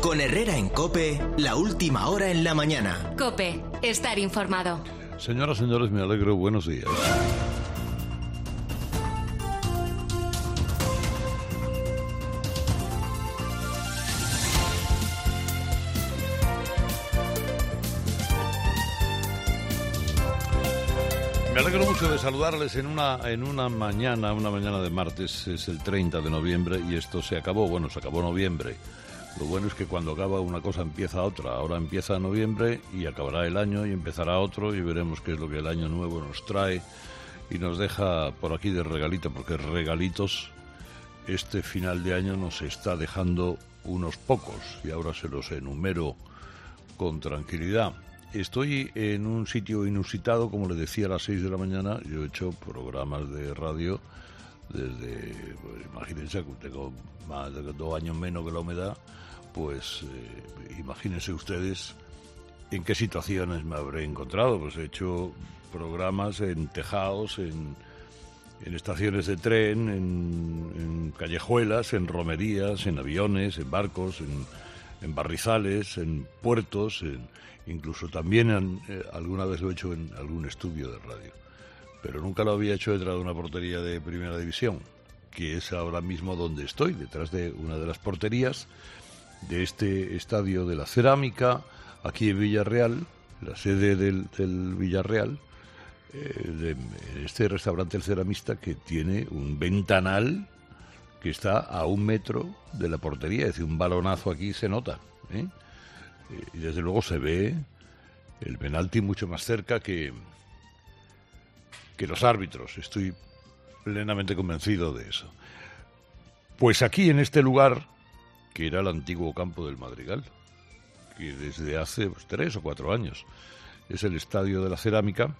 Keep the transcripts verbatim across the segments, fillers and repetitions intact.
Con Herrera en COPE, la última hora en la mañana. COPE, estar informado. Señoras, señores, me alegro. Buenos días. Me alegro mucho de saludarles en una, en una mañana, una mañana de martes, es el treinta de noviembre y esto se acabó, bueno, se acabó noviembre. Lo bueno es que cuando acaba una cosa empieza otra. Ahora empieza noviembre y acabará el año y empezará otro y veremos qué es lo que el año nuevo nos trae y nos deja por aquí de regalito, porque regalitos este final de año nos está dejando unos pocos y ahora se los enumero con tranquilidad. Estoy en un sitio inusitado, como le decía, a las seis de la mañana. Yo he hecho programas de radio desde, pues, imagínense, tengo más de dos años menos que la humedad, pues eh, imagínense ustedes en qué situaciones me habré encontrado. Pues he hecho programas en tejados, en, en estaciones de tren, en, en callejuelas, en romerías, en aviones, en barcos, en, en barrizales, en puertos, en, incluso también en, eh, alguna vez lo he hecho en algún estudio de radio. Pero nunca lo había hecho detrás de una portería de primera división, que es ahora mismo donde estoy, detrás de una de las porterías de este estadio de la Cerámica, aquí en Villarreal, la sede del, del Villarreal, eh, de este restaurante El Ceramista, que tiene un ventanal que está a un metro de la portería, es decir, un balonazo aquí se nota, ¿eh? Y desde luego se ve el penalti mucho más cerca que, que los árbitros. Estoy plenamente convencido de eso. Pues aquí, en este lugar, que era el antiguo campo del Madrigal, que desde hace pues, tres o cuatro años es el Estadio de la Cerámica,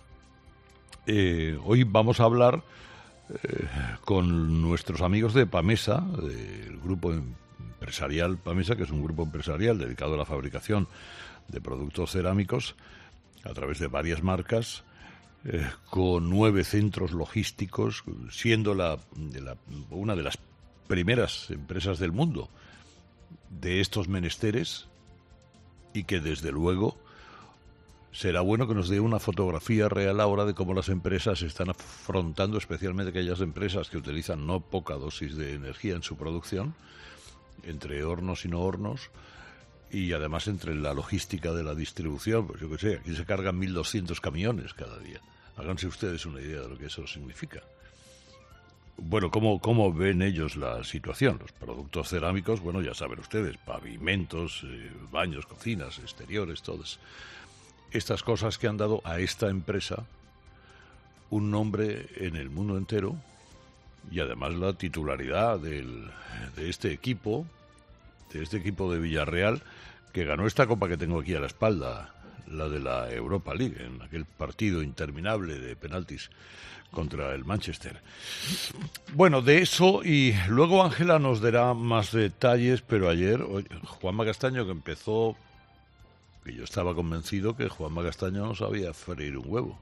eh, hoy vamos a hablar eh, con nuestros amigos de Pamesa, del grupo empresarial Pamesa, que es un grupo empresarial dedicado a la fabricación de productos cerámicos a través de varias marcas, eh, con nueve centros logísticos, siendo la, de la, una de las primeras empresas del mundo de estos menesteres, y que desde luego será bueno que nos dé una fotografía real ahora de cómo las empresas están afrontando, especialmente aquellas empresas que utilizan no poca dosis de energía en su producción, entre hornos y no hornos, y además entre la logística de la distribución. Pues yo qué sé, aquí se cargan mil doscientos camiones cada día. Háganse ustedes una idea de lo que eso significa. Bueno, ¿cómo, cómo ven ellos la situación? Los productos cerámicos, bueno, ya saben ustedes, pavimentos, eh, baños, cocinas, exteriores, todas estas cosas que han dado a esta empresa un nombre en el mundo entero, y además la titularidad del, de este equipo, de este equipo de Villarreal, que ganó esta copa que tengo aquí a la espalda, la de la Europa League, en aquel partido interminable de penaltis contra el Manchester. Bueno, de eso, y luego Ángela nos dará más detalles, pero ayer oye, Juanma Castaño, que empezó, y yo estaba convencido que Juanma Castaño no sabía freír un huevo.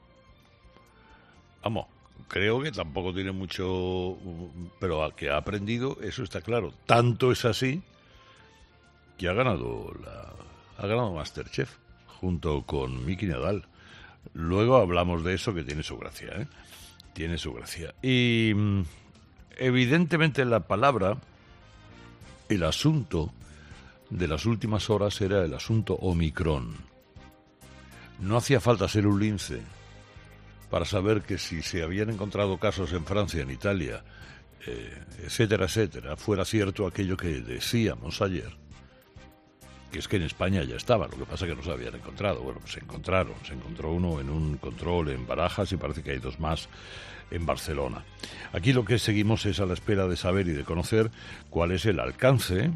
Vamos, creo que tampoco tiene mucho, pero a que ha aprendido, eso está claro. Tanto es así que ha ganado la, ha ganado MasterChef junto con Miki Nadal. Luego hablamos de eso, que tiene su gracia, ¿eh? Tiene su gracia. Y evidentemente la palabra, el asunto de las últimas horas era el asunto Omicron. No hacía falta ser un lince para saber que si se habían encontrado casos en Francia, en Italia, eh, etcétera, etcétera, fuera cierto aquello que decíamos ayer, que es que en España ya estaba, lo que pasa es que no se habían encontrado. Bueno, pues se encontraron, se encontró uno en un control en Barajas y parece que hay dos más en Barcelona. Aquí lo que seguimos es a la espera de saber y de conocer cuál es el alcance,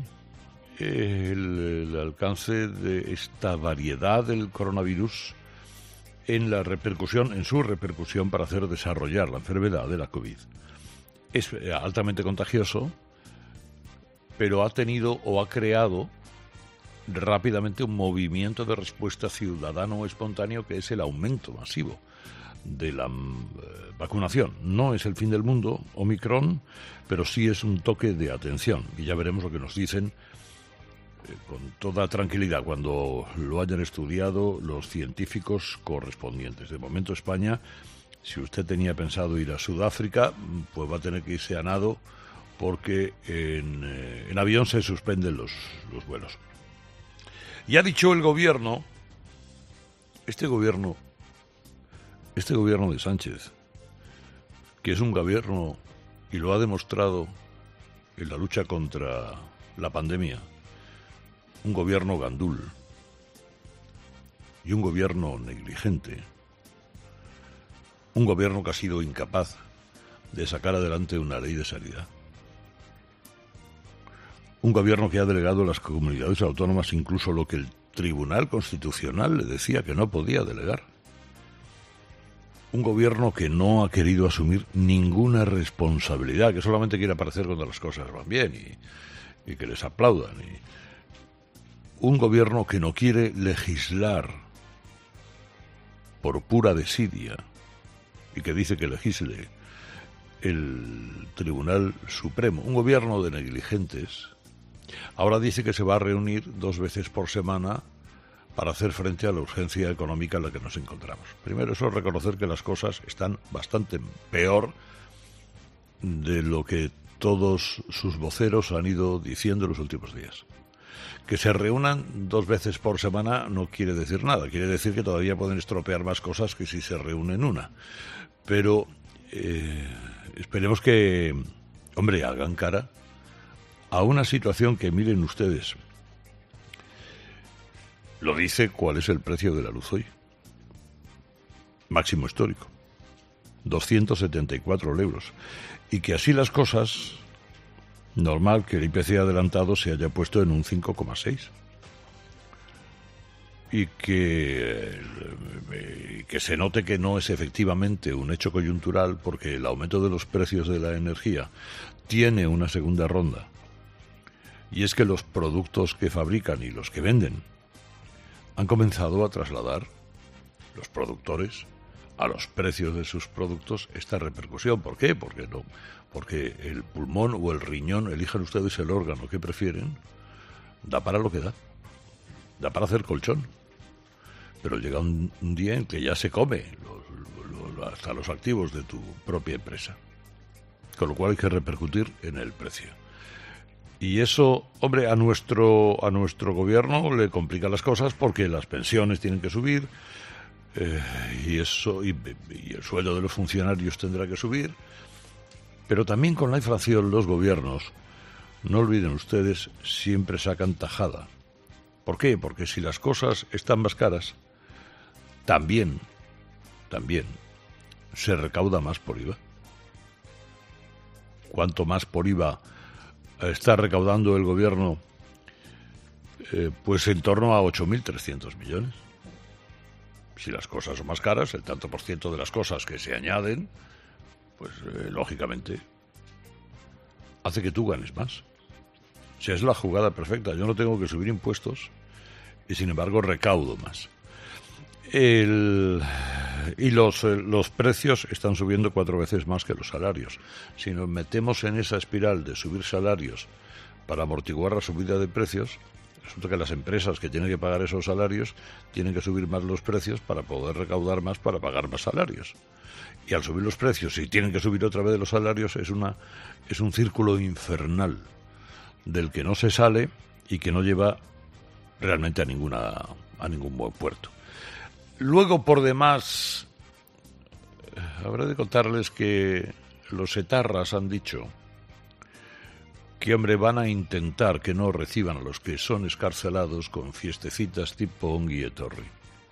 el, el alcance de esta variedad del coronavirus en la repercusión, en su repercusión para hacer desarrollar la enfermedad de la COVID. Es altamente contagioso, pero ha tenido o ha creado rápidamente un movimiento de respuesta ciudadano espontáneo, que es el aumento masivo de la eh, vacunación. No es el fin del mundo, Omicron, pero sí es un toque de atención, y ya veremos lo que nos dicen con toda tranquilidad cuando lo hayan estudiado los científicos correspondientes. De momento España, si usted tenía pensado ir a Sudáfrica, pues va a tener que irse a nado porque en, eh, en avión se suspenden los, los vuelos. Y ha dicho el gobierno, este gobierno, este gobierno de Sánchez, que es un gobierno, y lo ha demostrado en la lucha contra la pandemia, un gobierno gandul y un gobierno negligente, un gobierno que ha sido incapaz de sacar adelante una ley de sanidad, un gobierno que ha delegado a las comunidades autónomas incluso lo que el Tribunal Constitucional le decía que no podía delegar, un gobierno que no ha querido asumir ninguna responsabilidad, que solamente quiere aparecer cuando las cosas van bien y, y que les aplaudan, y un gobierno que no quiere legislar por pura desidia y que dice que legisle el Tribunal Supremo, un gobierno de negligentes. Ahora dice que se va a reunir dos veces por semana para hacer frente a la urgencia económica en la que nos encontramos. Primero, eso es reconocer que las cosas están bastante peor de lo que todos sus voceros han ido diciendo en los últimos días. Que se reúnan dos veces por semana no quiere decir nada, quiere decir que todavía pueden estropear más cosas que si se reúnen una. Pero eh, esperemos que, hombre, hagan cara a una situación que, miren ustedes, lo dice cuál es el precio de la luz hoy. Máximo histórico, doscientos setenta y cuatro euros. Y que así las cosas, normal que el I P C adelantado se haya puesto en un cinco coma seis. Y que, que se note que no es efectivamente un hecho coyuntural, porque el aumento de los precios de la energía tiene una segunda ronda. Y es que los productos que fabrican y los que venden han comenzado a trasladar, los productores, a los precios de sus productos esta repercusión. ¿Por qué? Porque no, porque el pulmón o el riñón, elijan ustedes el órgano que prefieren, da para lo que da, da para hacer colchón. Pero llega un, un día en que ya se come lo, lo, lo, hasta los activos de tu propia empresa, con lo cual hay que repercutir en el precio. Y eso, hombre, a nuestro a nuestro gobierno le complica las cosas porque las pensiones tienen que subir eh, y eso y, y el sueldo de los funcionarios tendrá que subir. Pero también con la inflación los gobiernos, no olviden ustedes, siempre sacan tajada. ¿Por qué? Porque si las cosas están más caras, también, también se recauda más por I V A. Cuanto más por I V A está recaudando el gobierno, eh, pues en torno a ocho mil trescientos millones. Si las cosas son más caras, el tanto por ciento de las cosas que se añaden, pues eh, lógicamente hace que tú ganes más. O sea, es la jugada perfecta. Yo no tengo que subir impuestos y sin embargo recaudo más. El, y los, eh, los precios están subiendo cuatro veces más que los salarios. Si nos metemos en esa espiral de subir salarios para amortiguar la subida de precios, resulta que las empresas que tienen que pagar esos salarios tienen que subir más los precios para poder recaudar más para pagar más salarios. Y al subir los precios, si tienen que subir otra vez los salarios, es, una, es un círculo infernal del que no se sale y que no lleva realmente a, ninguna, a ningún buen puerto. Luego, por demás, habrá de contarles que los etarras han dicho que, hombre, van a intentar que no reciban a los que son excarcelados con fiestecitas tipo Ongi Etorri.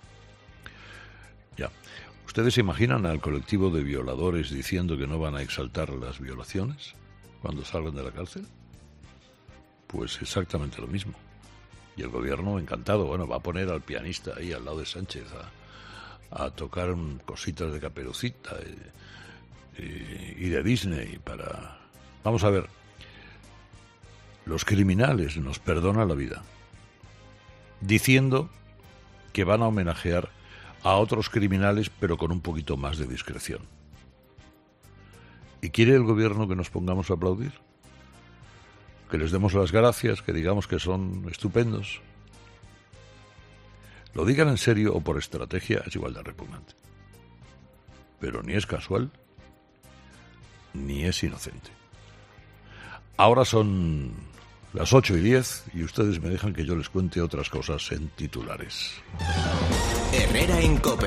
Ya. ¿Ustedes se imaginan al colectivo de violadores diciendo que no van a exaltar las violaciones cuando salgan de la cárcel? Pues exactamente lo mismo. Y el gobierno encantado, bueno, va a poner al pianista ahí al lado de Sánchez a, a tocar cositas de Caperucita y, y, y de Disney para... Vamos a ver, los criminales nos perdonan la vida diciendo que van a homenajear a otros criminales pero con un poquito más de discreción. ¿Y quiere el gobierno que nos pongamos a aplaudir? que les demos las gracias, que digamos que son estupendos. Lo digan en serio o por estrategia es igual de repugnante. Pero ni es casual, ni es inocente. Ahora son las ocho y diez y ustedes me dejan que yo les cuente otras cosas en titulares. Herrera en COPE.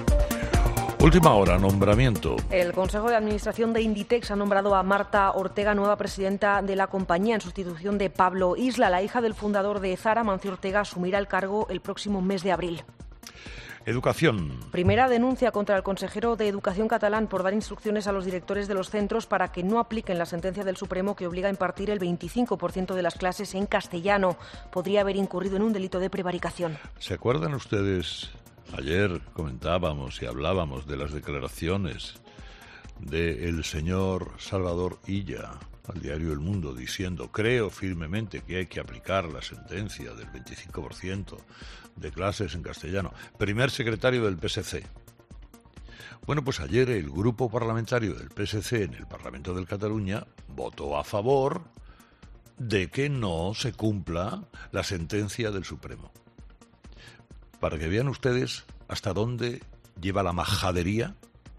Última hora, nombramiento. El Consejo de Administración de Inditex ha nombrado a Marta Ortega nueva presidenta de la compañía en sustitución de Pablo Isla. La hija del fundador de Zara, Mancio Ortega, asumirá el cargo el próximo mes de abril. Educación. Primera denuncia contra el consejero de Educación catalán por dar instrucciones a los directores de los centros para que no apliquen la sentencia del Supremo que obliga a impartir el veinticinco por ciento de las clases en castellano. Podría haber incurrido en un delito de prevaricación. ¿Se acuerdan ustedes? Ayer comentábamos y hablábamos de las declaraciones del señor Salvador Illa al diario El Mundo diciendo: creo firmemente que hay que aplicar la sentencia del veinticinco por ciento de clases en castellano. Primer secretario del P S C. Bueno, pues ayer el grupo parlamentario del P S C en el Parlamento de Cataluña votó a favor de que no se cumpla la sentencia del Supremo. Para que vean ustedes hasta dónde lleva la majadería,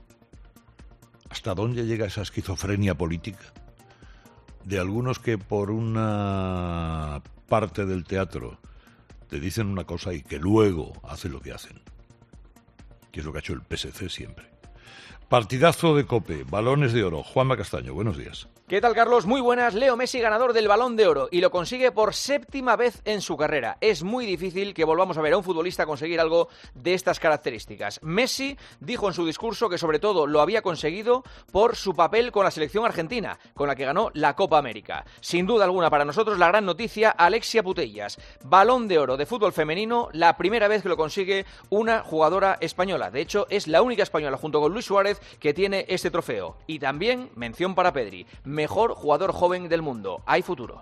hasta dónde llega esa esquizofrenia política de algunos que por una parte del teatro te dicen una cosa y que luego hacen lo que hacen, que es lo que ha hecho el P S C siempre. Partidazo de COPE, balones de oro. Juanma Castaño, buenos días. ¿Qué tal, Carlos? Muy buenas. Leo Messi, ganador del Balón de Oro, y lo consigue por séptima vez en su carrera. Es muy difícil que volvamos a ver a un futbolista conseguir algo de estas características. Messi dijo en su discurso que sobre todo lo había conseguido por su papel con la selección argentina, con la que ganó la Copa América. Sin duda alguna para nosotros la gran noticia, Alexia Putellas. Balón de Oro de fútbol femenino, la primera vez que lo consigue una jugadora española. De hecho, es la única española junto con Luis Suárez que tiene este trofeo. Y también mención para Pedri. Mejor jugador joven del mundo. Hay futuro.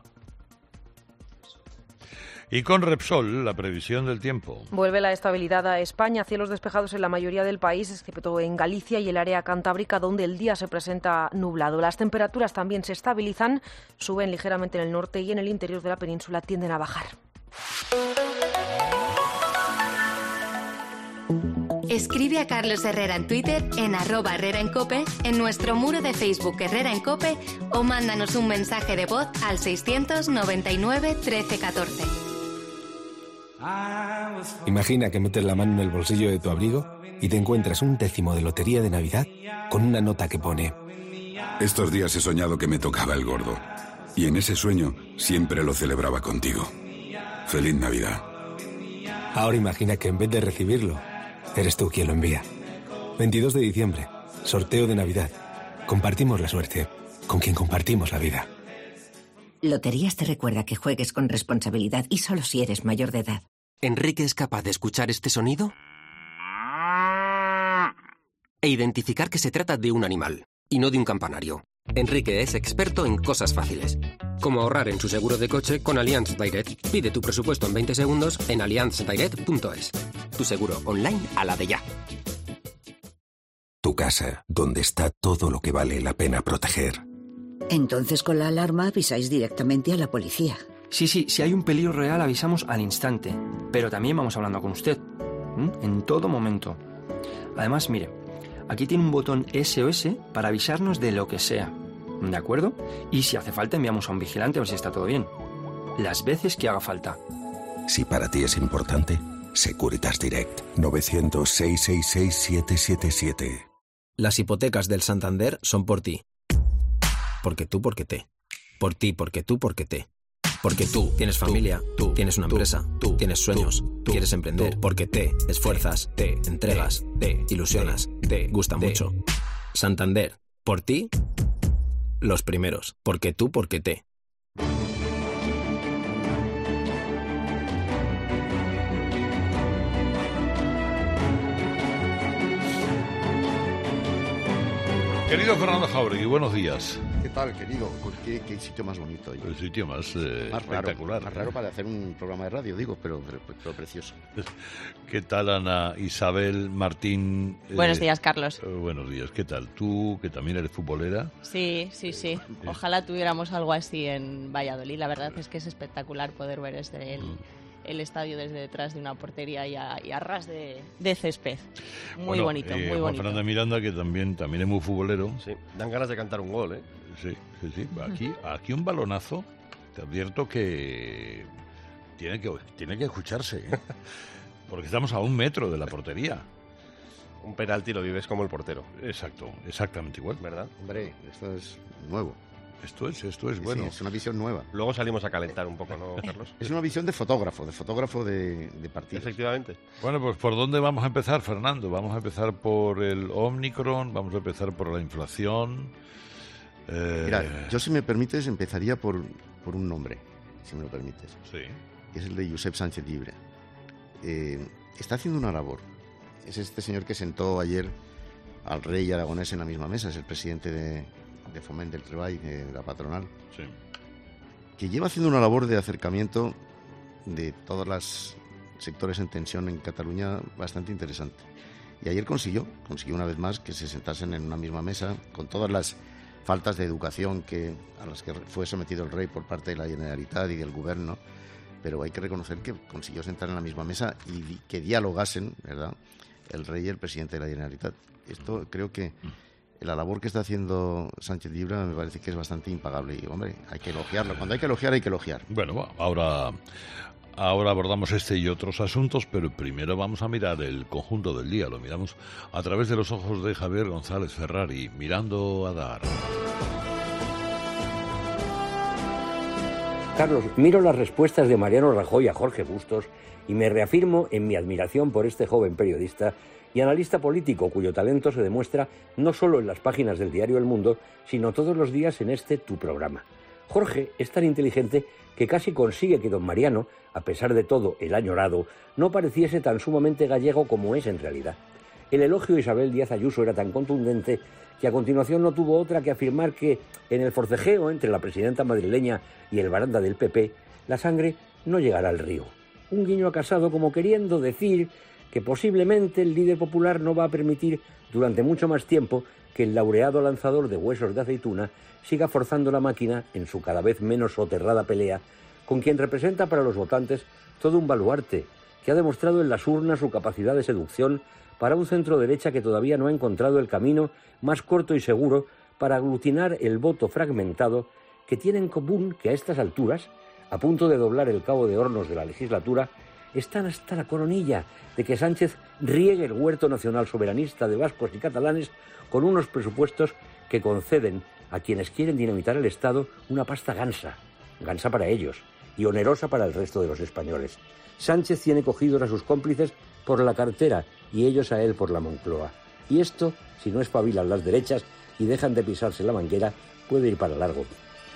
Y con Repsol, la previsión del tiempo. Vuelve la estabilidad a España, cielos despejados en la mayoría del país, excepto en Galicia y el área cantábrica, donde el día se presenta nublado. Las temperaturas también se estabilizan, suben ligeramente en el norte y en el interior de la península tienden a bajar. Escribe a Carlos Herrera en Twitter, en arroba Herrera en Cope, en nuestro muro de Facebook Herrera en Cope, o mándanos un mensaje de voz al seiscientos noventa y nueve trece catorce. Imagina que metes la mano en el bolsillo de tu abrigo y te encuentras un décimo de lotería de Navidad con una nota que pone: estos días he soñado que me tocaba el gordo, y en ese sueño siempre lo celebraba contigo. Feliz Navidad. Ahora imagina que en vez de recibirlo, eres tú quien lo envía. veintidós de diciembre, sorteo de Navidad. Compartimos la suerte con quien compartimos la vida. Loterías te recuerda que juegues con responsabilidad y solo si eres mayor de edad. ¿Enrique es capaz de escuchar este sonido? E identificar que se trata de un animal, y no de un campanario. Enrique es experto en cosas fáciles, como ahorrar en su seguro de coche con Allianz Direct. Pide tu presupuesto en veinte segundos en allianz direct punto es. Tu seguro online a la de ya. Tu casa, donde está todo lo que vale la pena proteger. Entonces con la alarma avisáis directamente a la policía. Sí, sí, si hay un peligro real avisamos al instante, pero también vamos hablando con usted, ¿m? En todo momento. Además, mire, aquí tiene un botón S O S para avisarnos de lo que sea, ¿de acuerdo? Y si hace falta enviamos a un vigilante a ver si está todo bien. Las veces que haga falta. Si para ti es importante, Securitas Direct. novecientos, seiscientos sesenta y seis, setecientos setenta y siete. Las hipotecas del Santander son por ti. Porque tú, porque te. Por ti, porque tú, porque te. Porque tú tienes familia, tú, tú tienes una tú, empresa, tú tienes sueños, tú, tú quieres emprender, tú, porque te esfuerzas, te, te entregas, te, te ilusionas, te, te gusta te. mucho. Santander, por ti, los primeros. Porque tú, porque te. Querido Fernando Jáuregui, buenos días. tal, querido? ¿Qué, qué sitio más bonito? Oye. El sitio más, eh, más espectacular. Raro, más raro para hacer un programa de radio, digo, pero, pero, pero precioso. ¿Qué tal, Ana Isabel Martín? Buenos eh, días, Carlos. Eh, buenos días, ¿qué tal? ¿Tú, que también eres futbolera? Sí, sí, sí. Ojalá tuviéramos algo así en Valladolid. La verdad es que es espectacular poder ver desde el... Mm. el estadio desde detrás de una portería y a, y a ras de, de césped. Muy bueno, bonito, eh, muy Juan bonito. Fernando Miranda, que también, también es muy futbolero. Sí, dan ganas de cantar un gol, ¿eh? Sí, sí, sí. Aquí, aquí un balonazo, te advierto que tiene que, tiene que escucharse, ¿eh? Porque estamos a un metro de la portería. Un penalti lo vives como el portero. Exacto, exactamente igual. ¿Verdad? Hombre, esto es nuevo. Esto es, esto es sí, bueno. Sí, es una visión nueva. Luego salimos a calentar un poco, ¿no, Carlos? Es una visión de fotógrafo, de fotógrafo de, de partidos. Efectivamente. Bueno, pues ¿por dónde vamos a empezar, Fernando? Vamos a empezar por el Omicron, vamos a empezar por la inflación. Eh... Mira, yo si me permites empezaría por, por un nombre, si me lo permites. Sí. Es el de Josep Sánchez Llibre. Eh, está haciendo una labor. Es este señor que sentó ayer al rey aragonés en la misma mesa, es el presidente de... de Foment del Treball, de la patronal, sí. que lleva haciendo una labor de acercamiento de todos los sectores en tensión en Cataluña bastante interesante. Y ayer consiguió, consiguió una vez más que se sentasen en una misma mesa con todas las faltas de educación que, a las que fue sometido el rey por parte de la Generalitat y del Gobierno, pero hay que reconocer que consiguió sentar en la misma mesa y di- que dialogasen, ¿verdad?, el rey y el presidente de la Generalitat. Esto creo que la labor que está haciendo Sánchez Llibre me parece que es bastante impagable y, hombre, hay que elogiarlo. Cuando hay que elogiar, hay que elogiar. Bueno, ahora, ahora abordamos este y otros asuntos, pero primero vamos a mirar el conjunto del día. Lo miramos a través de los ojos de Javier González Ferrari, mirando a dar. Carlos, miro las respuestas de Mariano Rajoy a Jorge Bustos y me reafirmo en mi admiración por este joven periodista y analista político cuyo talento se demuestra no solo en las páginas del diario El Mundo, sino todos los días en este tu programa. Jorge es tan inteligente que casi consigue que don Mariano, a pesar de todo el añorado, no pareciese tan sumamente gallego como es en realidad. El elogio a Isabel Díaz Ayuso era tan contundente que a continuación no tuvo otra que afirmar que, en el forcejeo entre la presidenta madrileña y el baranda del P P, la sangre no llegará al río. Un guiño a Casado como queriendo decir que posiblemente el líder popular no va a permitir durante mucho más tiempo que el laureado lanzador de huesos de aceituna siga forzando la máquina en su cada vez menos soterrada pelea con quien representa para los votantes todo un baluarte que ha demostrado en las urnas su capacidad de seducción para un centro-derecha que todavía no ha encontrado el camino más corto y seguro para aglutinar el voto fragmentado que tiene en común que a estas alturas, a punto de doblar el cabo de hornos de la legislatura, están hasta la coronilla de que Sánchez riegue el huerto nacional soberanista de vascos y catalanes con unos presupuestos que conceden a quienes quieren dinamitar el Estado una pasta gansa, gansa para ellos y onerosa para el resto de los españoles. Sánchez tiene cogidos a sus cómplices por la cartera y ellos a él por la Moncloa. Y esto, si no espabilan las derechas y dejan de pisarse la manguera, puede ir para largo.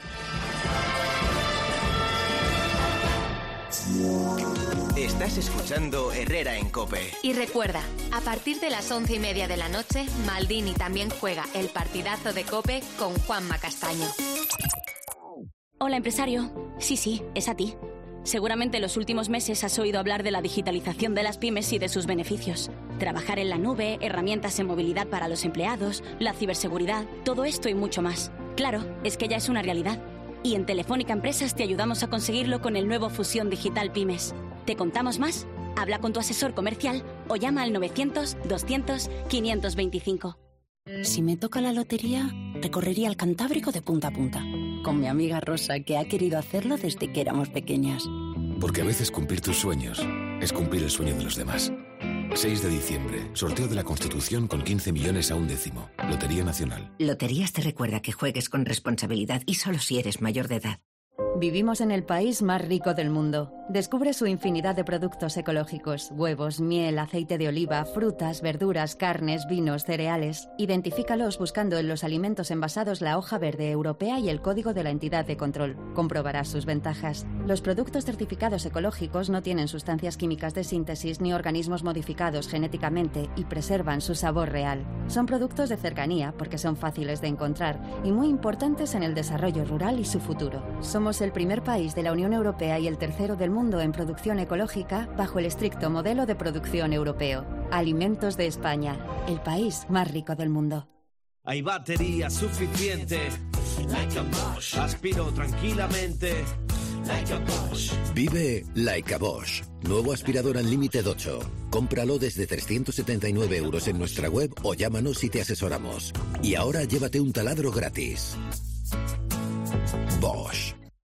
Estás escuchando Herrera en COPE. Y recuerda, a partir de las once y media de la noche, Maldini también juega el partidazo de COPE con Juanma Castaño. Hola, empresario. Sí, sí, es a ti. Seguramente en los últimos meses has oído hablar de la digitalización de las pymes y de sus beneficios. Trabajar en la nube, herramientas en movilidad para los empleados, la ciberseguridad, todo esto y mucho más. Claro, es que ya es una realidad. Y en Telefónica Empresas te ayudamos a conseguirlo con el nuevo Fusión Digital Pymes. ¿Te contamos más? Habla con tu asesor comercial o llama al novecientos, doscientos, quinientos veinticinco. Si me toca la lotería, recorrería el Cantábrico de punta a punta. Con mi amiga Rosa, que ha querido hacerlo desde que éramos pequeñas. Porque a veces cumplir tus sueños es cumplir el sueño de los demás. seis de diciembre, sorteo de la Constitución con quince millones a un décimo. Lotería Nacional. Loterías te recuerda que juegues con responsabilidad y solo si eres mayor de edad. Vivimos en el país más rico del mundo. Descubre su infinidad de productos ecológicos: huevos, miel, aceite de oliva, frutas, verduras, carnes, vinos, cereales. Identifícalos buscando en los alimentos envasados la hoja verde europea y el código de la entidad de control. Comprobarás sus ventajas. Los productos certificados ecológicos no tienen sustancias químicas de síntesis ni organismos modificados genéticamente y preservan su sabor real. Son productos de cercanía porque son fáciles de encontrar y muy importantes en el desarrollo rural y su futuro. Somos el primer país de la Unión Europea y el tercero del mundo mundo en producción ecológica bajo el estricto modelo de producción europeo. Alimentos de España, el país más rico del mundo. Hay batería suficiente. Like a Bosch. Aspiro tranquilamente. Like a Bosch. Vive Like a Bosch. Nuevo aspirador Unlimited ocho. Cómpralo desde trescientos setenta y nueve euros en nuestra web o llámanos y te asesoramos. Y ahora llévate un taladro gratis. Bosch.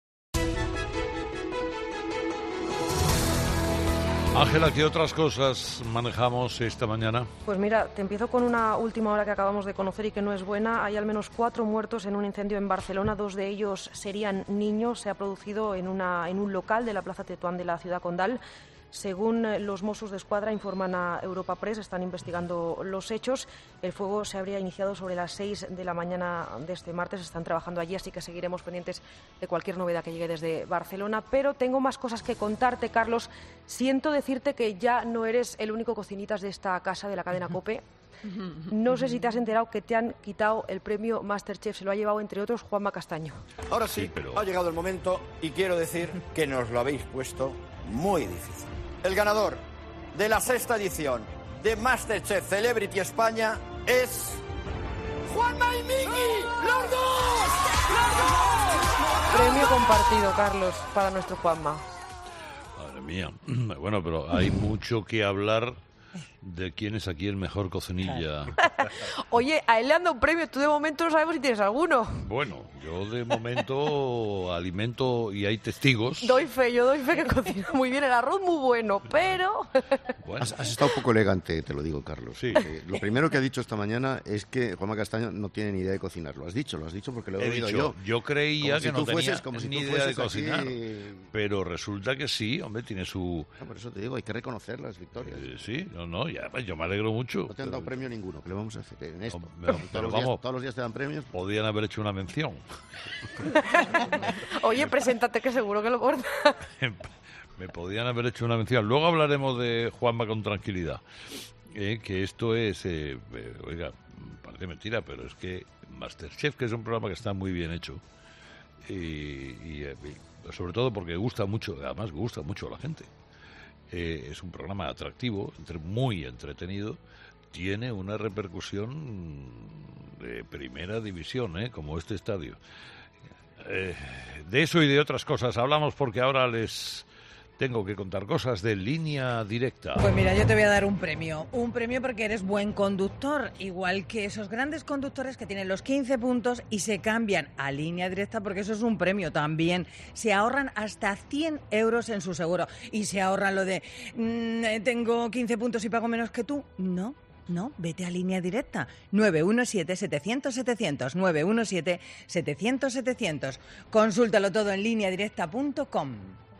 Ángela, ¿qué otras cosas manejamos esta mañana? Pues mira, te empiezo con una última hora que acabamos de conocer y que no es buena. Hay al menos cuatro muertos en un incendio en Barcelona. Dos de ellos serían niños. Se ha producido en, una, en un local de la Plaza Tetuán de la ciudad condal. Según los Mossos d'Esquadra, informan a Europa Press, están investigando los hechos. El fuego se habría iniciado sobre las seis de la mañana de este martes. Están trabajando allí, así que seguiremos pendientes de cualquier novedad que llegue desde Barcelona. Pero tengo más cosas que contarte, Carlos. Siento decirte que ya no eres el único cocinitas de esta casa de la cadena COPE. No sé si te has enterado que te han quitado el premio MasterChef. Se lo ha llevado, entre otros, Juanma Castaño. Ahora sí, sí pero... ha llegado el momento y quiero decir que nos lo habéis puesto muy difícil. El ganador de la sexta edición de MasterChef Celebrity España es... ¡Juanma y Miki! ¡Los dos! ¡Los dos! Premio compartido, Carlos, para nuestro Juanma. Madre mía. Bueno, pero hay mucho que hablar de quién es aquí el mejor cocinilla. Oye, a él le han dado un premio. Tú de momento no sabemos si tienes alguno. Bueno, yo de momento alimento y hay testigos. Doy fe, yo doy fe que cocina muy bien. El arroz muy bueno, pero... Bueno. Has, has estado un poco elegante, te lo digo, Carlos. Sí. Eh, lo primero que ha dicho esta mañana es que Juanma Castaño no tiene ni idea de cocinar. Lo has dicho, lo has dicho porque lo he, he oído dicho, yo. Yo creía como que si no tenía fueses, como si ni idea de cocinar. Aquí... Pero resulta que sí, hombre, tiene su... No, por eso te digo, hay que reconocer las victorias. Eh, sí, no, no, ya, yo me alegro mucho. No te han dado premio ninguno, ¿qué le vamos a hacer en esto? No, pero, todos, pero los vamos, días, todos los días te dan premios. Podían haber hecho una mención. Oye, preséntate que seguro que lo corta. Me podían haber hecho una mención. Luego hablaremos de Juanma con tranquilidad. Eh, que esto es, eh, eh, oiga, parece mentira, pero es que MasterChef, que es un programa que está muy bien hecho, y, y, y sobre todo porque gusta mucho, además gusta mucho a la gente. Eh, es un programa atractivo, entre, muy entretenido, tiene una repercusión de primera división, ¿eh? Como este estadio. Eh, de eso y de otras cosas hablamos porque ahora les tengo que contar cosas de Línea Directa. Pues mira, yo te voy a dar un premio. Un premio porque eres buen conductor, igual que esos grandes conductores que tienen los quince puntos y se cambian a Línea Directa, porque eso es un premio también. Se ahorran hasta cien euros en su seguro. Y se ahorran lo de, mmm, tengo quince puntos y pago menos que tú. No. No, vete a Línea Directa. nueve uno siete, setecientos, setecientos. nueve uno siete, setecientos, setecientos. Consúltalo todo en línea directa punto com.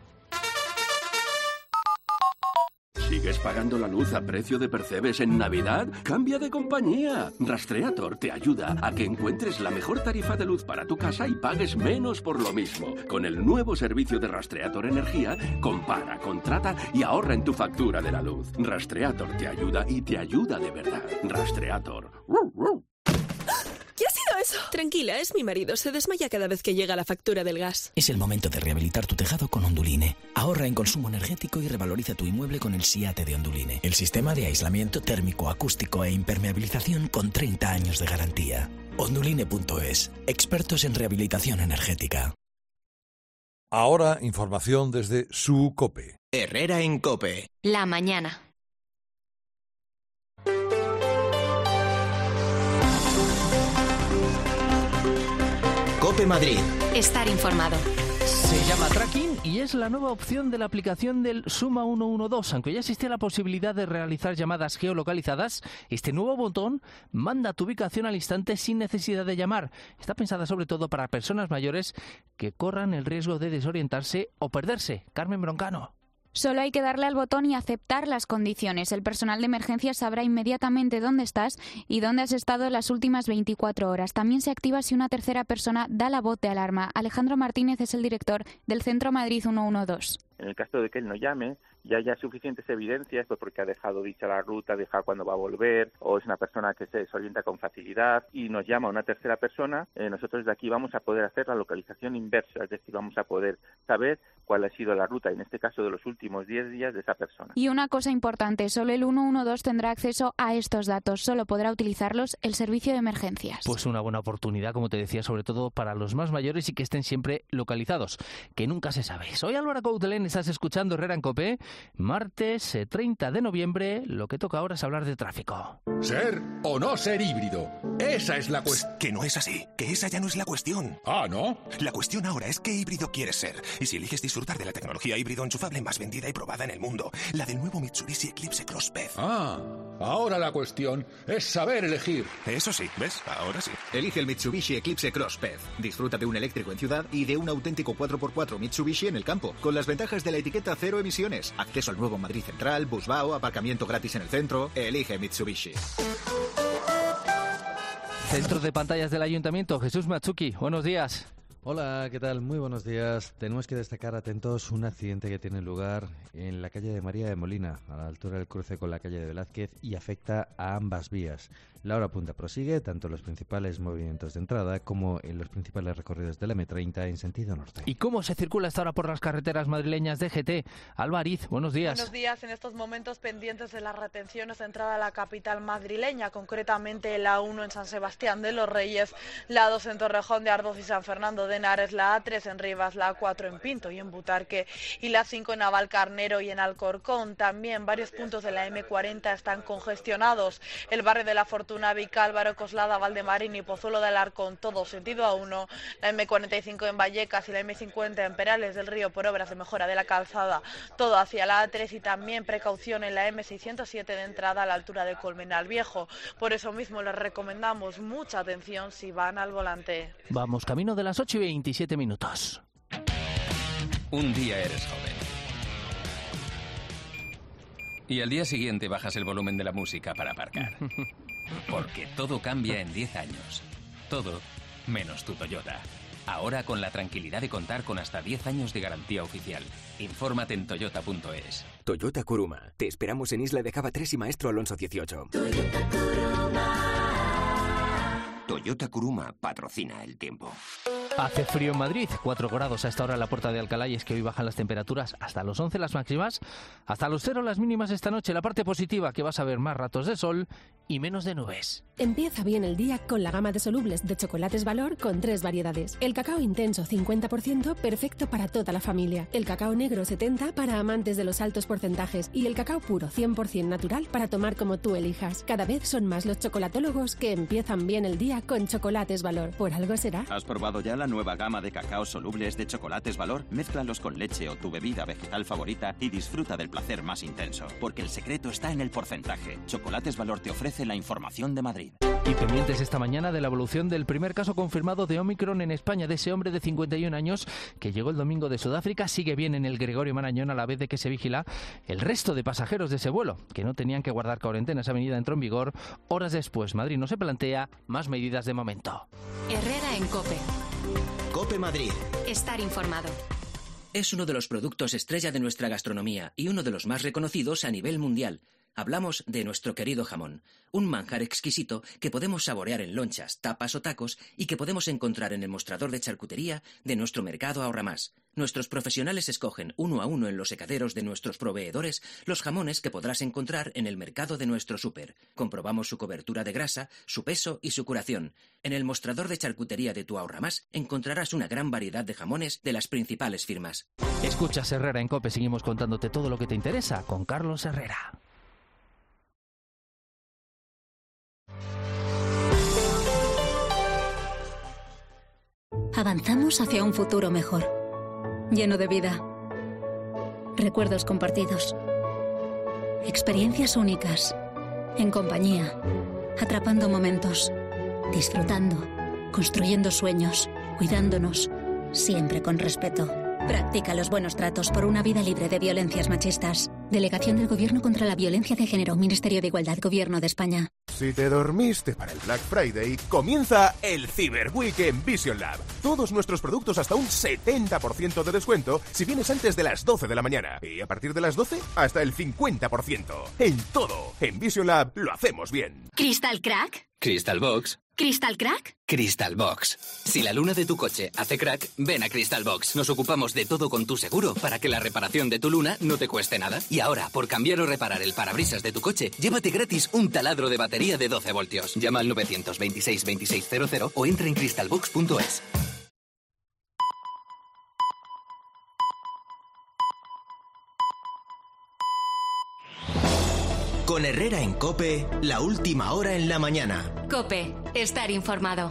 ¿Sigues pagando la luz a precio de percebes en Navidad? ¡Cambia de compañía! Rastreator te ayuda a que encuentres la mejor tarifa de luz para tu casa y pagues menos por lo mismo. Con el nuevo servicio de Rastreator Energía, compara, contrata y ahorra en tu factura de la luz. Rastreator te ayuda y te ayuda de verdad. Rastreator. ¿Qué ha sido eso? Tranquila, es mi marido. Se desmaya cada vez que llega la factura del gas. Es el momento de rehabilitar tu tejado con Onduline. Ahorra en consumo energético y revaloriza tu inmueble con el SIATE de Onduline. El sistema de aislamiento térmico, acústico e impermeabilización con treinta años de garantía. Onduline punto es. Expertos en rehabilitación energética. Ahora, información desde su COPE. Herrera en COPE. La mañana. COPE Madrid. Estar informado. Se llama Tracking y es la nueva opción de la aplicación del Suma ciento doce. Aunque ya existía la posibilidad de realizar llamadas geolocalizadas, este nuevo botón manda tu ubicación al instante sin necesidad de llamar. Está pensada sobre todo para personas mayores que corran el riesgo de desorientarse o perderse. Carmen Broncano. Solo hay que darle al botón y aceptar las condiciones. El personal de emergencias sabrá inmediatamente dónde estás y dónde has estado las últimas veinticuatro horas. También se activa si una tercera persona da la voz de alarma. Alejandro Martínez es el director del Centro Madrid ciento doce. En el caso de que él no llame, ya haya suficientes evidencias, pues porque ha dejado dicha la ruta, deja cuándo va a volver, o es una persona que se desorienta con facilidad y nos llama una tercera persona, eh, nosotros de aquí vamos a poder hacer la localización inversa, es decir, vamos a poder saber cuál ha sido la ruta, en este caso de los últimos diez días de esa persona. Y una cosa importante, solo el ciento doce tendrá acceso a estos datos, solo podrá utilizarlos el servicio de emergencias. Pues una buena oportunidad, como te decía, sobre todo para los más mayores y que estén siempre localizados, que nunca se sabe. Soy Álvaro Coutelén, estás escuchando Herrera en COPE. Martes treinta de noviembre, lo que toca ahora es hablar de tráfico. ¿Ser o no ser híbrido? Esa es la cuestión. Que no es así, que esa ya no es la cuestión. Ah, ¿no? La cuestión ahora es qué híbrido quieres ser. Y si eliges disfrutar de la tecnología híbrido enchufable más vendida y probada en el mundo, la del nuevo Mitsubishi Eclipse Cross P E V. Ah, ahora la cuestión es saber elegir. Eso sí, ¿ves? Ahora sí. Elige el Mitsubishi Eclipse Cross P E V. Disfruta de un eléctrico en ciudad y de un auténtico cuatro por cuatro Mitsubishi en el campo, con las ventajas de la etiqueta cero emisiones, acceso al nuevo Madrid Central, Busbao, aparcamiento gratis en el centro. Elige Mitsubishi. Centro de pantallas del Ayuntamiento, Jesús Matsuki, buenos días. Hola, ¿qué tal? Muy buenos días. Tenemos que destacar, atentos, un accidente que tiene lugar en la calle de María de Molina, a la altura del cruce con la calle de Velázquez, y afecta a ambas vías. La hora punta prosigue, tanto en los principales movimientos de entrada como en los principales recorridos de la eme treinta en sentido norte. ¿Y cómo se circula hasta ahora por las carreteras madrileñas de G T? Alba Ariz, buenos días. Buenos días. En estos momentos pendientes de las retenciones de entrada a la capital madrileña, concretamente la uno en San Sebastián de los Reyes, la dos en Torrejón de Ardoz y San Fernando de Henares, la A tres en Rivas, la A cuatro en Pinto y en Butarque y la cinco en Navalcarnero y en Alcorcón. También varios puntos de la eme cuarenta están congestionados. El barrio de la Fortuna, Vicálvaro, Coslada, Valdemarín y Pozuelo de Alarcón, todo sentido a uno. La eme cuarenta y cinco en Vallecas y la eme cincuenta en Perales del Río por obras de mejora de la calzada, todo hacia la A tres, y también precaución en la eme seiscientos siete de entrada a la altura de Colmenar Viejo. Por eso mismo les recomendamos mucha atención si van al volante. Vamos camino de las ocho y veintisiete minutos. Un día eres joven. Y al día siguiente bajas el volumen de la música para aparcar. Porque todo cambia en diez años. Todo menos tu Toyota. Ahora con la tranquilidad de contar con hasta diez años de garantía oficial. Infórmate en toyota punto es. Toyota Kuruma. Te esperamos en Isla de Java tres y Maestro Alonso dieciocho. Toyota Kuruma. Toyota Kuruma patrocina el tiempo. Hace frío en Madrid, cuatro grados a esta hora en la Puerta de Alcalá, y es que hoy bajan las temperaturas hasta los once las máximas, hasta los cero las mínimas esta noche. La parte positiva, que vas a ver más ratos de sol y menos de nubes. Empieza bien el día con la gama de solubles de Chocolates Valor con tres variedades. El cacao intenso cincuenta por ciento, perfecto para toda la familia. El cacao negro setenta por ciento para amantes de los altos porcentajes. Y el cacao puro cien por ciento natural para tomar como tú elijas. Cada vez son más los chocolatólogos que empiezan bien el día con Chocolates Valor. Por algo será. ¿Has probado ya la nueva gama de cacaos solubles de Chocolates Valor? Mézclalos con leche o tu bebida vegetal favorita y disfruta del placer más intenso. Porque el secreto está en el porcentaje. Chocolates Valor te ofrece la información de Madrid. Y pendientes esta mañana de la evolución del primer caso confirmado de Omicron en España, de ese hombre de cincuenta y un años que llegó el domingo de Sudáfrica. Sigue bien en el Gregorio Marañón, a la vez de que se vigila el resto de pasajeros de ese vuelo, que no tenían que guardar cuarentena. Esa medida entró en vigor horas después. Madrid no se plantea más medidas de momento. Herrera en COPE. COPE Madrid. Estar informado. Es uno de los productos estrella de nuestra gastronomía y uno de los más reconocidos a nivel mundial. Hablamos de nuestro querido jamón, un manjar exquisito que podemos saborear en lonchas, tapas o tacos y que podemos encontrar en el mostrador de charcutería de nuestro mercado Ahorra Más. Nuestros profesionales escogen uno a uno en los secaderos de nuestros proveedores los jamones que podrás encontrar en el mercado de nuestro súper. Comprobamos su cobertura de grasa, su peso y su curación. En el mostrador de charcutería de tu Ahorra Más encontrarás una gran variedad de jamones de las principales firmas. Escuchas Herrera en COPE, seguimos contándote todo lo que te interesa con Carlos Herrera. Avanzamos hacia un futuro mejor. lleno de vida. Recuerdos compartidos. Experiencias únicas. En compañía. Atrapando momentos. Disfrutando. Construyendo sueños. Cuidándonos. Siempre con respeto. Practica los buenos tratos por una vida libre de violencias machistas. Delegación del Gobierno contra la Violencia de Género. Ministerio de Igualdad. Gobierno de España. Si te dormiste para el Black Friday, comienza el Cyber Week en Vision Lab. Todos nuestros productos hasta un setenta por ciento de descuento si vienes antes de las doce de la mañana. Y a partir de las doce, hasta el cincuenta por ciento. En todo, en Vision Lab lo hacemos bien. ¿Crystal Crack? Crystal Box. ¿Crystal Crack? Crystal Box. Si la luna de tu coche hace crack, ven a Crystal Box. Nos ocupamos de todo con tu seguro para que la reparación de tu luna no te cueste nada. Y ahora, por cambiar o reparar el parabrisas de tu coche, llévate gratis un taladro de batería de doce voltios. Llama al nueve dos seis, veintiséis cero cero o entra en crystal box punto es. Con Herrera en COPE, la última hora en la mañana. COPE, estar informado.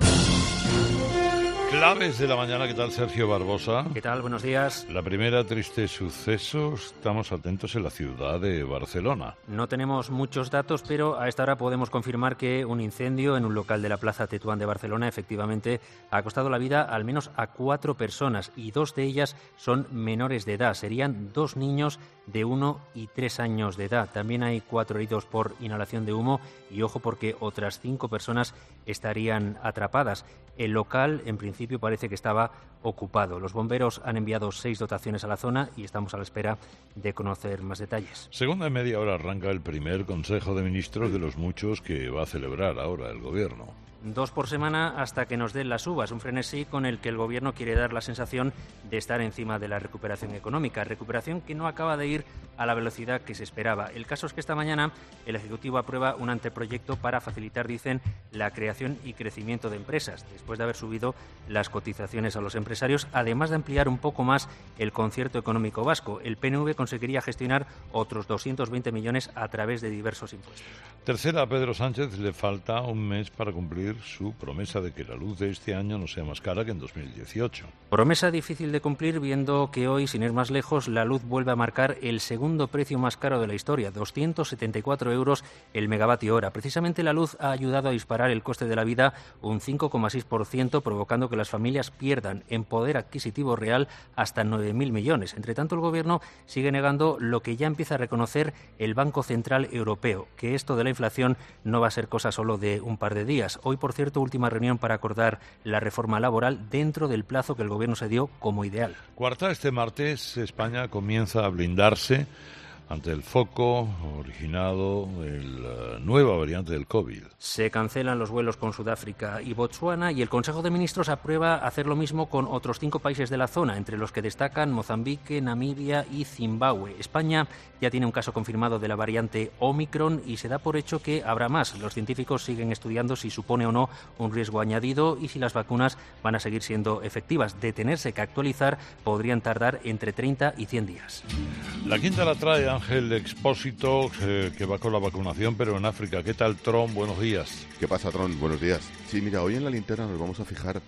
Claves de la mañana, ¿qué tal, Sergio Barbosa? ¿Qué tal? Buenos días. La primera, triste suceso, estamos atentos en la ciudad de Barcelona. No tenemos muchos datos, pero a esta hora podemos confirmar que un incendio en un local de la Plaza Tetuán de Barcelona efectivamente ha costado la vida al menos a cuatro personas y dos de ellas son menores de edad. Serían dos niños de uno y tres años de edad. También hay cuatro heridos por inhalación de humo y ojo porque otras cinco personas estarían atrapadas. El local, en principio, parece que estaba ocupado. Los bomberos han enviado seis dotaciones a la zona y estamos a la espera de conocer más detalles. Segunda media hora arranca el primer Consejo de Ministros de los muchos que va a celebrar ahora el Gobierno. Dos por semana hasta que nos den las uvas, un frenesí con el que el Gobierno quiere dar la sensación de estar encima de la recuperación económica, recuperación que no acaba de ir a la velocidad que se esperaba. El caso es que esta mañana el Ejecutivo aprueba un anteproyecto para facilitar, dicen, la creación y crecimiento de empresas, después de haber subido las cotizaciones a los empresarios, además de ampliar un poco más el concierto económico vasco. El P N V conseguiría gestionar otros doscientos veinte millones a través de diversos impuestos. Tercera, a Pedro Sánchez le falta un mes para cumplir su promesa de que la luz de este año no sea más cara que en dos mil dieciocho. Promesa difícil de cumplir viendo que hoy, sin ir más lejos, la luz vuelve a marcar el segundo precio más caro de la historia, doscientos setenta y cuatro euros el megavatio hora. Precisamente la luz ha ayudado a disparar el coste de la vida un cinco coma seis por ciento, provocando que las familias pierdan en poder adquisitivo real hasta nueve mil millones. Entre tanto, el Gobierno sigue negando lo que ya empieza a reconocer el Banco Central Europeo, que esto de la inflación no va a ser cosa solo de un par de días. Hoy, por cierto, última reunión para acordar la reforma laboral dentro del plazo que el Gobierno se dio como ideal. Cuarta, este martes España comienza a blindarse ante el foco originado de la nueva variante del COVID. Se cancelan los vuelos con Sudáfrica y Botsuana y el Consejo de Ministros aprueba hacer lo mismo con otros cinco países de la zona, entre los que destacan Mozambique, Namibia y Zimbabue. España ya tiene un caso confirmado de la variante Omicron y se da por hecho que habrá más. Los científicos siguen estudiando si supone o no un riesgo añadido y si las vacunas van a seguir siendo efectivas. De tenerse que actualizar, podrían tardar entre treinta y cien días. La quinta la trae Ángel Expósito, eh, que va con la vacunación, pero en África. ¿Qué tal, Tron? Buenos días. ¿Qué pasa, Tron? Buenos días. Sí, mira, hoy en la linterna nos vamos a fijar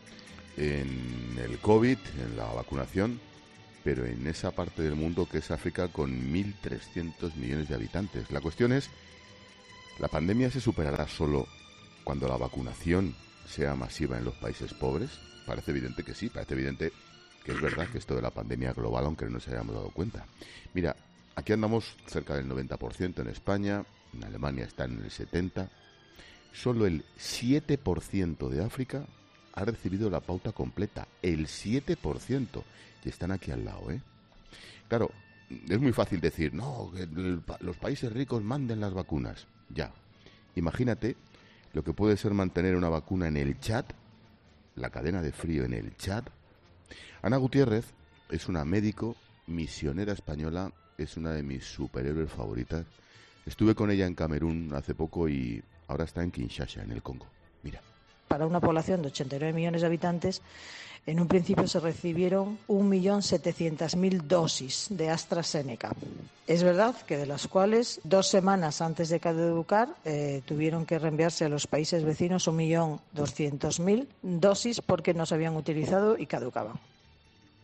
en el COVID, en la vacunación, pero en esa parte del mundo que es África con mil trescientos millones de habitantes. La cuestión es, ¿la pandemia se superará solo cuando la vacunación sea masiva en los países pobres? Parece evidente que sí, parece evidente que es verdad que esto de la pandemia global, aunque no nos hayamos dado cuenta. Mira, aquí andamos cerca del noventa por ciento en España, en Alemania está en el setenta por ciento. Solo el siete por ciento de África ha recibido la pauta completa, el siete por ciento, y están aquí al lado, ¿eh? Claro, es muy fácil decir, no, que el, los países ricos manden las vacunas. Ya, imagínate lo que puede ser mantener una vacuna en el Chad, la cadena de frío en el Chad. Ana Gutiérrez es una médico misionera española, es una de mis superhéroes favoritas. Estuve con ella en Camerún hace poco y ahora está en Kinshasa, en el Congo. Mira. Para una población de ochenta y nueve millones de habitantes, en un principio se recibieron un millón setecientas mil dosis de AstraZeneca. Es verdad que de las cuales dos semanas antes de caducar eh, tuvieron que reenviarse a los países vecinos un millón doscientas mil dosis porque no se habían utilizado y caducaban.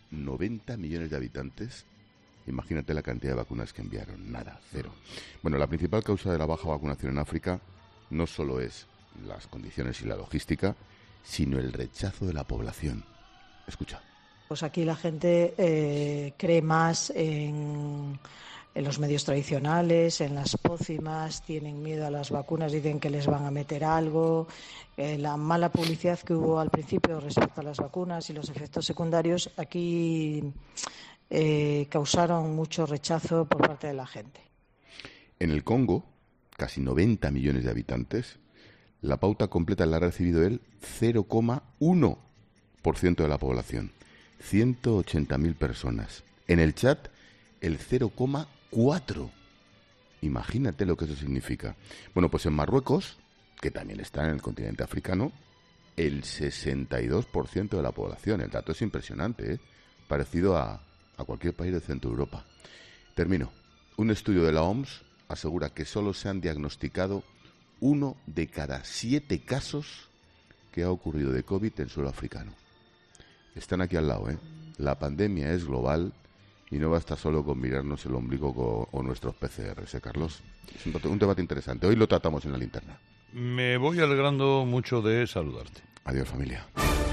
noventa millones de habitantes. Imagínate la cantidad de vacunas que enviaron. Nada, cero. Bueno, la principal causa de la baja vacunación en África no solo es las condiciones y la logística, sino el rechazo de la población. Escucha. Pues aquí la gente eh, cree más en, en los medios tradicionales, en las pócimas, tienen miedo a las vacunas, dicen que les van a meter algo. Eh, la mala publicidad que hubo al principio respecto a las vacunas y los efectos secundarios aquí eh, causaron mucho rechazo por parte de la gente. En el Congo, casi noventa millones de habitantes, la pauta completa la ha recibido el cero coma uno por ciento de la población. ciento ochenta mil personas. En el Chad, el cero coma cuatro. Imagínate lo que eso significa. Bueno, pues en Marruecos, que también está en el continente africano, el sesenta y dos por ciento de la población. El dato es impresionante, ¿eh? Parecido a, a cualquier país de Centro Europa. Termino. Un estudio de la O M S asegura que solo se han diagnosticado uno de cada siete casos que ha ocurrido de COVID en suelo africano. Están aquí al lado, ¿eh? La pandemia es global y no basta solo con mirarnos el ombligo co- o nuestros P C Rs, ¿eh, Carlos? Es un, un debate interesante. Hoy lo tratamos en la linterna. Me voy alegrando mucho de saludarte. Adiós, familia.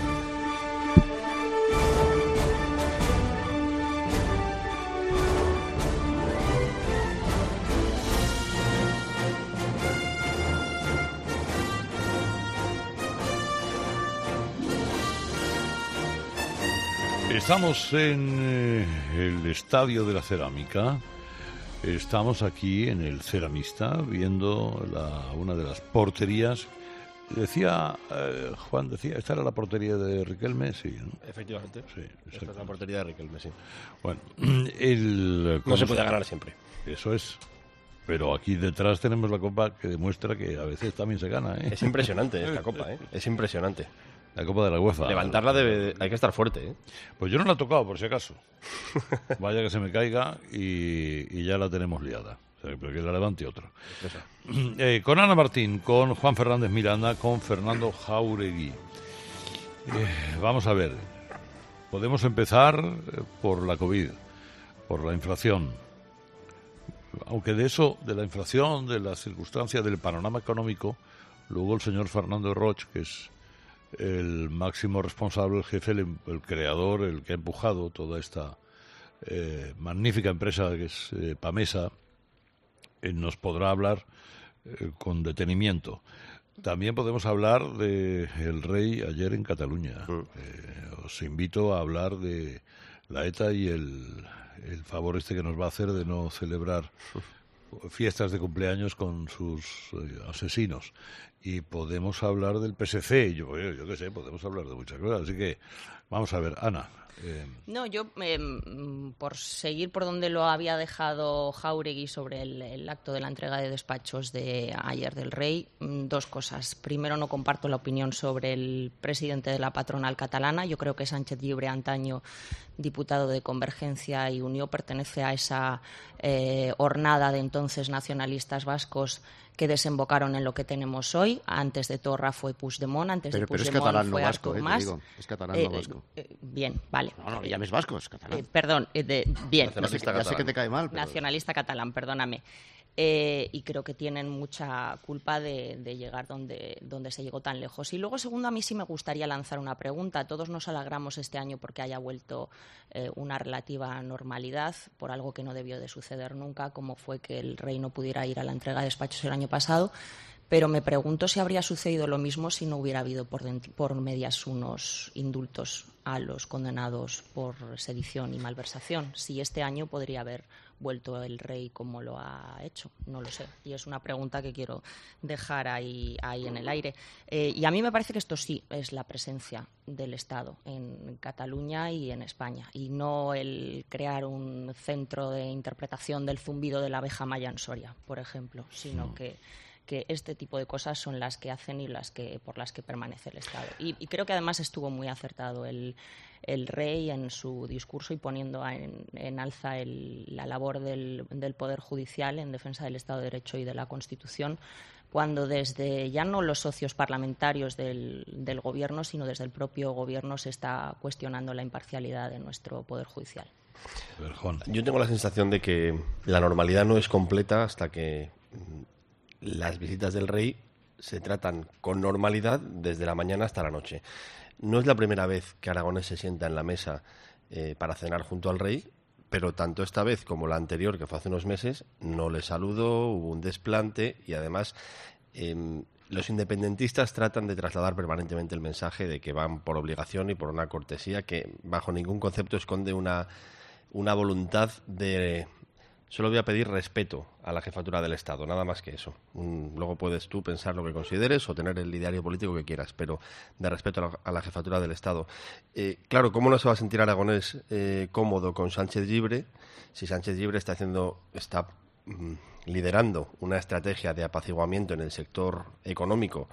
Estamos en eh, el Estadio de la Cerámica. Estamos aquí en el Ceramista viendo la, una de las porterías. Decía, eh, Juan decía, ¿esta era la portería de Riquelme? Sí, ¿no? Efectivamente. Sí, esta es la portería de Riquelme, sí. Bueno, el... No se puede ganar siempre. Eso es. Pero aquí detrás tenemos la copa que demuestra que a veces también se gana, ¿eh? Es impresionante esta copa, ¿eh? Es impresionante. La Copa de la UEFA. Levantarla debe, hay que estar fuerte, ¿eh? Pues yo no la he tocado, por si acaso. Vaya que se me caiga y, y ya la tenemos liada. O sea, pero que la levante otro. Eh, con Ana Martín, con Juan Fernández Miranda, con Fernando Jáuregui. Eh, vamos a ver. Podemos empezar por la COVID, por la inflación. Aunque de eso, de la inflación, de las circunstancias, del panorama económico, luego el señor Fernando Roig, que es el máximo responsable, el jefe, el, el creador, el que ha empujado toda esta eh, magnífica empresa que es eh, Pamesa, eh, nos podrá hablar eh, con detenimiento. También podemos hablar de el rey ayer en Cataluña. Eh, os invito a hablar de la ETA y el, el favor este que nos va a hacer de no celebrar fiestas de cumpleaños con sus eh, asesinos. Y podemos hablar del P S C, yo, yo, yo qué sé, podemos hablar de muchas cosas. Así que, vamos a ver, Ana. Eh... No, yo, eh, por seguir por donde lo había dejado Jáuregui sobre el, el acto de la entrega de despachos de ayer del Rey, dos cosas. Primero, no comparto la opinión sobre el presidente de la patronal catalana. Yo creo que Sánchez Llibre, antaño diputado de Convergencia y Unió, pertenece a esa eh, hornada de entonces nacionalistas vascos que desembocaron en lo que tenemos hoy. Antes de Torra fue Puigdemont, antes pero, de pero Puigdemont es catalán, fue no vasco, Artur eh, Mas. digo. Es catalán, eh, no vasco. Eh, bien, vale. No, no le llames vasco, es catalán. Eh, perdón, eh, de, bien. Ya sé, ya sé que te cae mal. Pero... Nacionalista catalán, perdóname. Eh, y creo que tienen mucha culpa de, de llegar donde, donde se llegó tan lejos. Y luego, segundo, a mí sí me gustaría lanzar una pregunta. Todos nos alegramos este año porque haya vuelto eh, una relativa normalidad por algo que no debió de suceder nunca, como fue que el rey no pudiera ir a la entrega de despachos el año pasado. Pero me pregunto si habría sucedido lo mismo si no hubiera habido por, dentro, por medias unos indultos a los condenados por sedición y malversación. Si este año podría haber vuelto el rey como lo ha hecho, no lo sé. Y es una pregunta que quiero dejar ahí, ahí en el aire. Eh, y a mí me parece que esto sí es la presencia del Estado en Cataluña y en España, y no el crear un centro de interpretación del zumbido de la abeja maya en Soria, por ejemplo, sino que porque este tipo de cosas son las que hacen y las que por las que permanece el Estado. Y, y creo que además estuvo muy acertado el, el rey en su discurso y poniendo en, en alza el, la labor del, del Poder Judicial en defensa del Estado de Derecho y de la Constitución, cuando desde ya no los socios parlamentarios del, del Gobierno, sino desde el propio Gobierno se está cuestionando la imparcialidad de nuestro Poder Judicial. Yo tengo la sensación de que la normalidad no es completa hasta que las visitas del rey se tratan con normalidad desde la mañana hasta la noche. No es la primera vez que Aragonés se sienta en la mesa eh, para cenar junto al rey, pero tanto esta vez como la anterior, que fue hace unos meses, no le saludó, hubo un desplante y además eh, los independentistas tratan de trasladar permanentemente el mensaje de que van por obligación y por una cortesía que bajo ningún concepto esconde una, una voluntad de... Solo voy a pedir respeto a la jefatura del Estado, nada más que eso. Un, luego puedes tú pensar lo que consideres o tener el ideario político que quieras, pero de respeto a la, a la jefatura del Estado. Eh, claro, ¿cómo no se va a sentir Aragonés eh, cómodo con Sánchez Llibre si Sánchez Llibre está haciendo, está mm, liderando una estrategia de apaciguamiento en el sector económico?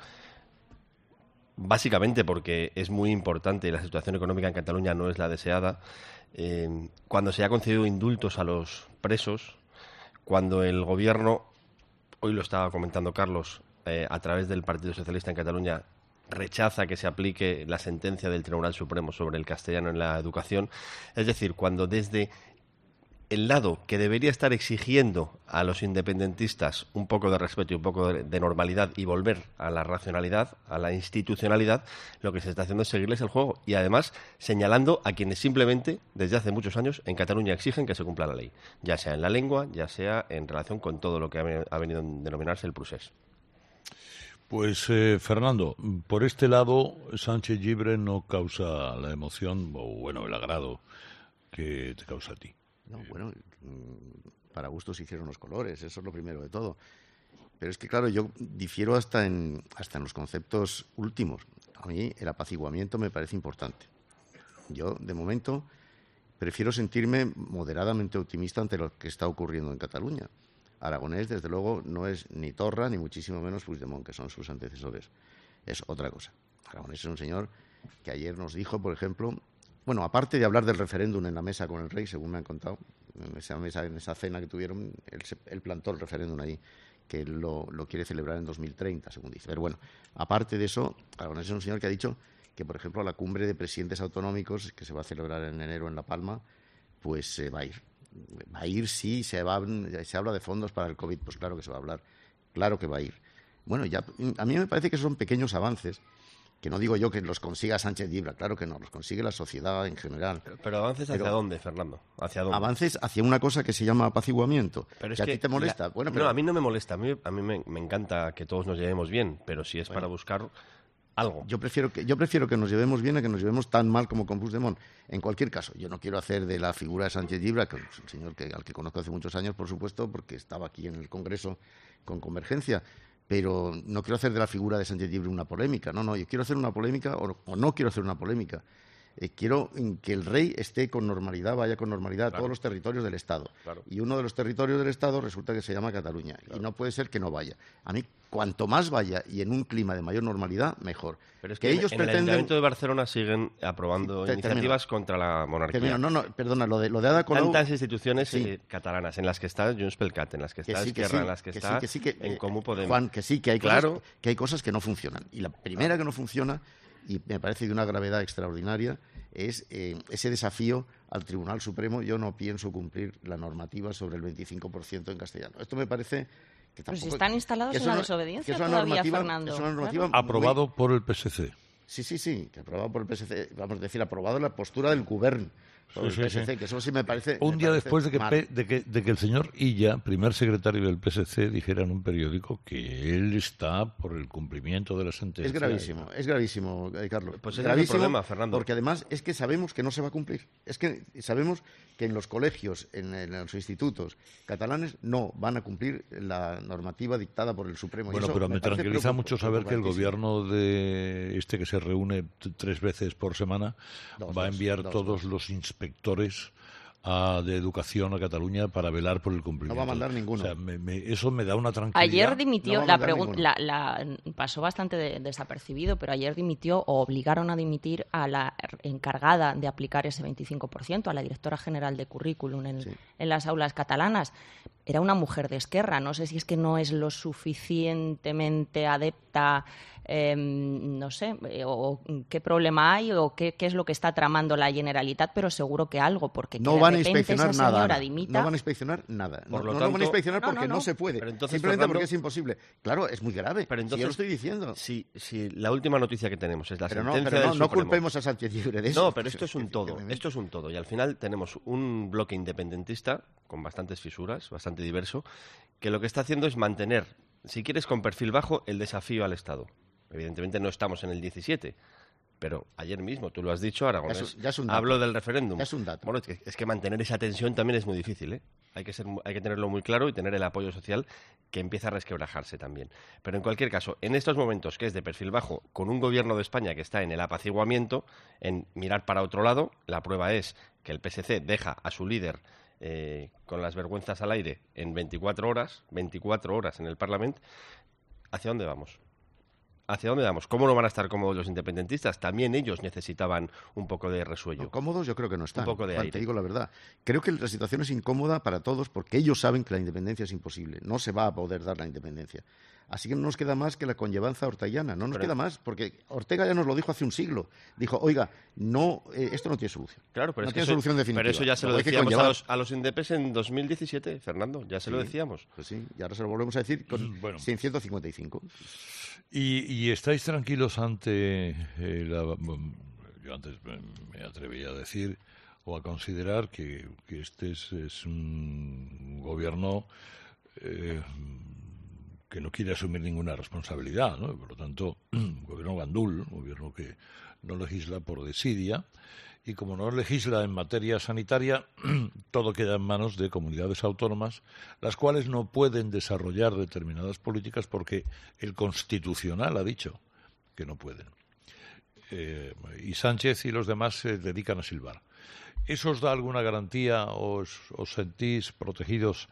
Básicamente porque es muy importante y la situación económica en Cataluña no es la deseada. Eh, cuando se ha concedido indultos a los presos, cuando el Gobierno, hoy lo estaba comentando Carlos, eh, a través del Partido Socialista en Cataluña, rechaza que se aplique la sentencia del Tribunal Supremo sobre el castellano en la educación. Es decir, cuando desde el lado que debería estar exigiendo a los independentistas un poco de respeto y un poco de, de normalidad y volver a la racionalidad, a la institucionalidad, lo que se está haciendo es seguirles el juego y además señalando a quienes simplemente desde hace muchos años en Cataluña exigen que se cumpla la ley, ya sea en la lengua, ya sea en relación con todo lo que ha, ha venido a denominarse el procés. Pues eh, Fernando, por este lado Sánchez Llibre no causa la emoción o bueno el agrado que te causa a ti. No, bueno, para gustos se hicieron los colores, eso es lo primero de todo. Pero es que, claro, yo difiero hasta en, hasta en los conceptos últimos. A mí el apaciguamiento me parece importante. Yo, de momento, prefiero sentirme moderadamente optimista ante lo que está ocurriendo en Cataluña. Aragonés, desde luego, no es ni Torra, ni muchísimo menos Puigdemont, que son sus antecesores. Es otra cosa. Aragonés es un señor que ayer nos dijo, por ejemplo... Bueno, aparte de hablar del referéndum en la mesa con el rey, según me han contado, en esa mesa, en esa cena que tuvieron, él, se, él plantó el referéndum ahí, que él lo, lo quiere celebrar en dos mil treinta, según dice. Pero bueno, aparte de eso, Aragonés es un señor que ha dicho que, por ejemplo, a la cumbre de presidentes autonómicos, que se va a celebrar en enero en La Palma, pues se eh, va a ir. Va a ir, sí, se, va, se habla de fondos para el COVID, pues claro que se va a hablar, claro que va a ir. Bueno, ya a mí me parece que son pequeños avances, que no digo yo que los consiga Sánchez Llibre, claro que no, los consigue la sociedad en general. Pero, pero avances hacia pero, dónde, Fernando? ¿Hacia dónde? Avances hacia una cosa que se llama apaciguamiento. Pero es que, que a ti te molesta. La, bueno, pero... No, a mí no me molesta. A mí, a mí me, me encanta que todos nos llevemos bien, pero si es bueno, para buscar algo. Yo prefiero que yo prefiero que nos llevemos bien a que nos llevemos tan mal como con Puigdemont. En cualquier caso, yo no quiero hacer de la figura de Sánchez Llibre, que es un señor que, al que conozco hace muchos años, por supuesto, porque estaba aquí en el Congreso con Convergencia. Pero no quiero hacer de la figura de Sánchez Llibre una polémica. No, no, yo quiero hacer una polémica o, o no quiero hacer una polémica. Eh, quiero que el rey esté con normalidad, vaya con normalidad claro. a todos los territorios del Estado. Claro. Y uno de los territorios del Estado resulta que se llama Cataluña. Claro. Y no puede ser que no vaya. A mí, cuanto más vaya y en un clima de mayor normalidad, mejor. Pero es que, que ellos en, en pretenden... el Ayuntamiento de Barcelona siguen aprobando sí, iniciativas termino. contra la monarquía. Termino. No, no, perdona, lo de, lo de Ada Colau... Tantas instituciones sí. eh, catalanas, en las que está Junts pel Cat, en las que está que sí, Esquerra, sí, en las que, que está sí, que sí, que, en Comú Podem. Juan, que sí, que hay, claro. cosas, que hay cosas que no funcionan. Y la primera ah. que no funciona, y me parece de una gravedad extraordinaria, es eh, ese desafío al Tribunal Supremo. Yo no pienso cumplir la normativa sobre el veinticinco por ciento en castellano. Esto me parece que tampoco... Pero si están instalados en la desobediencia todavía, Fernando. Es una normativa claro. Aprobado por el P S C. Sí, sí, sí, que aprobado por el P S C, vamos a decir, aprobado la postura del Gobierno. Sí, el P S C, sí. Que eso sí me parece... Un me día parece después de que, P, de, que, de que el señor Illa, primer secretario del P S C, dijera en un periódico que él está por el cumplimiento de la sentencia. Es gravísimo, es gravísimo, eh, Carlos. Pues es gravísimo, el problema, Fernando. Porque además es que sabemos que no se va a cumplir. Es que sabemos que en los colegios, en, en los institutos catalanes, no van a cumplir la normativa dictada por el Supremo. Bueno, y eso pero me, me tranquiliza mucho saber que el gobierno de este que se reúne t- tres veces por semana dos, va a enviar dos, todos dos. los inspectores a, de Educación a Cataluña para velar por el cumplimiento. No va a mandar ninguno. O sea, me, me, eso me da una tranquilidad. Ayer dimitió, no la pregunta la, la, pasó bastante de, desapercibido, pero ayer dimitió o obligaron a dimitir a la encargada de aplicar ese veinticinco por ciento, a la directora general de currículum en, sí. en las aulas catalanas. Era una mujer de Esquerra, no sé si es que no es lo suficientemente adepta, eh, no sé, eh, o qué problema hay o qué, qué es lo que está tramando la Generalitat, pero seguro que algo, porque no que de van repente a inspeccionar esa nada, señora dimita... No van a inspeccionar nada. Por no, lo no tanto, lo van a inspeccionar no, porque no, no, no se puede, pero entonces, simplemente Fernando, porque es imposible. Claro, es muy grave, pero entonces, si yo lo estoy diciendo. Si, si la última noticia que tenemos es la pero sentencia no, pero del no, no Supremo. culpemos a Sánchez Llibre de eso. No, pero esto es un todo, esto es un todo. Y al final tenemos un bloque independentista con bastantes fisuras, bastante diverso, que lo que está haciendo es mantener, si quieres con perfil bajo, el desafío al Estado. Evidentemente no estamos en el diecisiete, pero ayer mismo, tú lo has dicho, Aragonés, ya es, ya es un dato. Hablo del referéndum. Ya es un dato. Bueno, es que, es que mantener esa tensión también es muy difícil, ¿eh? Hay que, ser, hay que tenerlo muy claro y tener el apoyo social que empieza a resquebrajarse también. Pero en cualquier caso, en estos momentos que es de perfil bajo, con un gobierno de España que está en el apaciguamiento, en mirar para otro lado, la prueba es que el P S C deja a su líder eh, con las vergüenzas al aire en veinticuatro horas, veinticuatro horas en el Parlamento. ¿Hacia dónde vamos? ¿Hacia dónde vamos? ¿Cómo no van a estar cómodos los independentistas? También ellos necesitaban un poco de resuello. No, cómodos yo creo que no están. Un poco de Juan, aire. Te digo la verdad. Creo que la situación es incómoda para todos porque ellos saben que la independencia es imposible. No se va a poder dar la independencia. Así que no nos queda más que la conllevanza ortayana. No nos pero, queda más, porque Ortega ya nos lo dijo hace un siglo. Dijo, oiga, no, eh, esto no tiene solución. Claro, pero no es tiene que eso, solución definitiva. Pero eso ya se lo, lo decíamos a los, a los indepes en dos mil diecisiete, Fernando. Ya se sí, lo decíamos. Pues sí, y ahora se lo volvemos a decir con bueno. ciento cincuenta y cinco. ¿Y, y estáis tranquilos ante eh, la... Yo antes me atrevía a decir o a considerar que, que este es, es un gobierno eh, que no quiere asumir ninguna responsabilidad, ¿no? Por lo tanto, un gobierno gandul, un gobierno que no legisla por desidia, y como no legisla en materia sanitaria, todo queda en manos de comunidades autónomas, las cuales no pueden desarrollar determinadas políticas porque el Constitucional ha dicho que no pueden. Eh, y Sánchez y los demás se dedican a silbar. ¿Eso os da alguna garantía? ¿Os, os sentís protegidos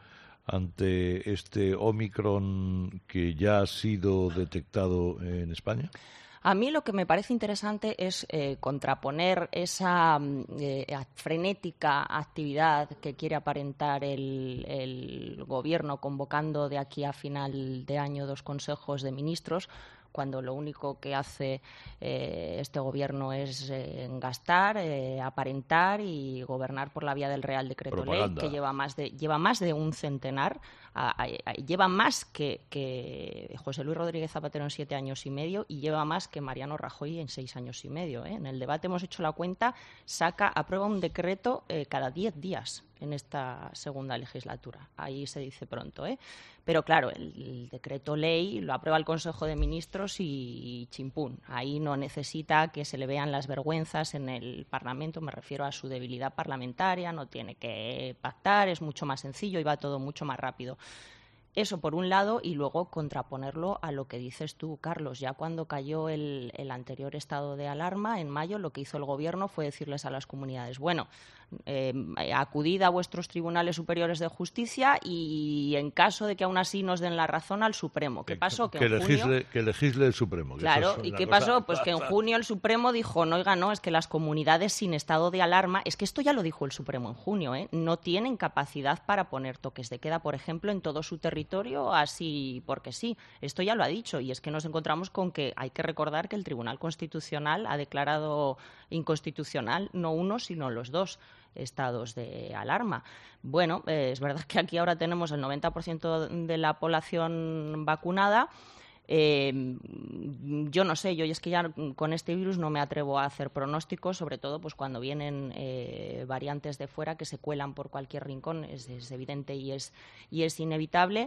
ante este Omicron que ya ha sido detectado en España? A mí lo que me parece interesante es eh, contraponer esa eh, frenética actividad que quiere aparentar el, el Gobierno convocando de aquí a final de año dos consejos de ministros, cuando lo único que hace eh, este Gobierno es eh, gastar, eh, aparentar y gobernar por la vía del Real Decreto Ley, que lleva más de, lleva más de un centenar, a, a, a, lleva más que, que José Luis Rodríguez Zapatero en siete años y medio y lleva más que Mariano Rajoy en seis años y medio. ¿eh? En el debate hemos hecho la cuenta, saca, aprueba un decreto eh, cada diez días en esta segunda legislatura. Ahí se dice pronto, ¿eh? Pero claro, el, el decreto ley lo aprueba el Consejo de Ministros y, y chimpún. Ahí no necesita que se le vean las vergüenzas en el Parlamento, me refiero a su debilidad parlamentaria, no tiene que pactar, es mucho más sencillo y va todo mucho más rápido. Eso por un lado, y luego contraponerlo a lo que dices tú, Carlos. Ya cuando cayó el, el anterior estado de alarma, en mayo, lo que hizo el Gobierno fue decirles a las comunidades, bueno, eh, acudid a vuestros tribunales superiores de justicia y en caso de que aún así nos den la razón al Supremo. ¿Qué pasó? Que, que, en legisle, junio... que legisle el Supremo. Claro, ¿y qué cosa... pasó? Pues que en junio el Supremo dijo, no, oiga, no, es que las comunidades sin estado de alarma, es que esto ya lo dijo el Supremo en junio, ¿eh? No tienen capacidad para poner toques de queda, por ejemplo, en todo su territorio, así porque sí. Esto ya lo ha dicho, y es que nos encontramos con que hay que recordar que el Tribunal Constitucional ha declarado inconstitucional no uno, sino los dos estados de alarma. Bueno, eh, es verdad que aquí ahora tenemos el noventa por ciento de la población vacunada. Eh, yo no sé, yo es que ya con este virus no me atrevo a hacer pronósticos, sobre todo pues cuando vienen eh, variantes de fuera que se cuelan por cualquier rincón, es, es evidente y es, y es inevitable.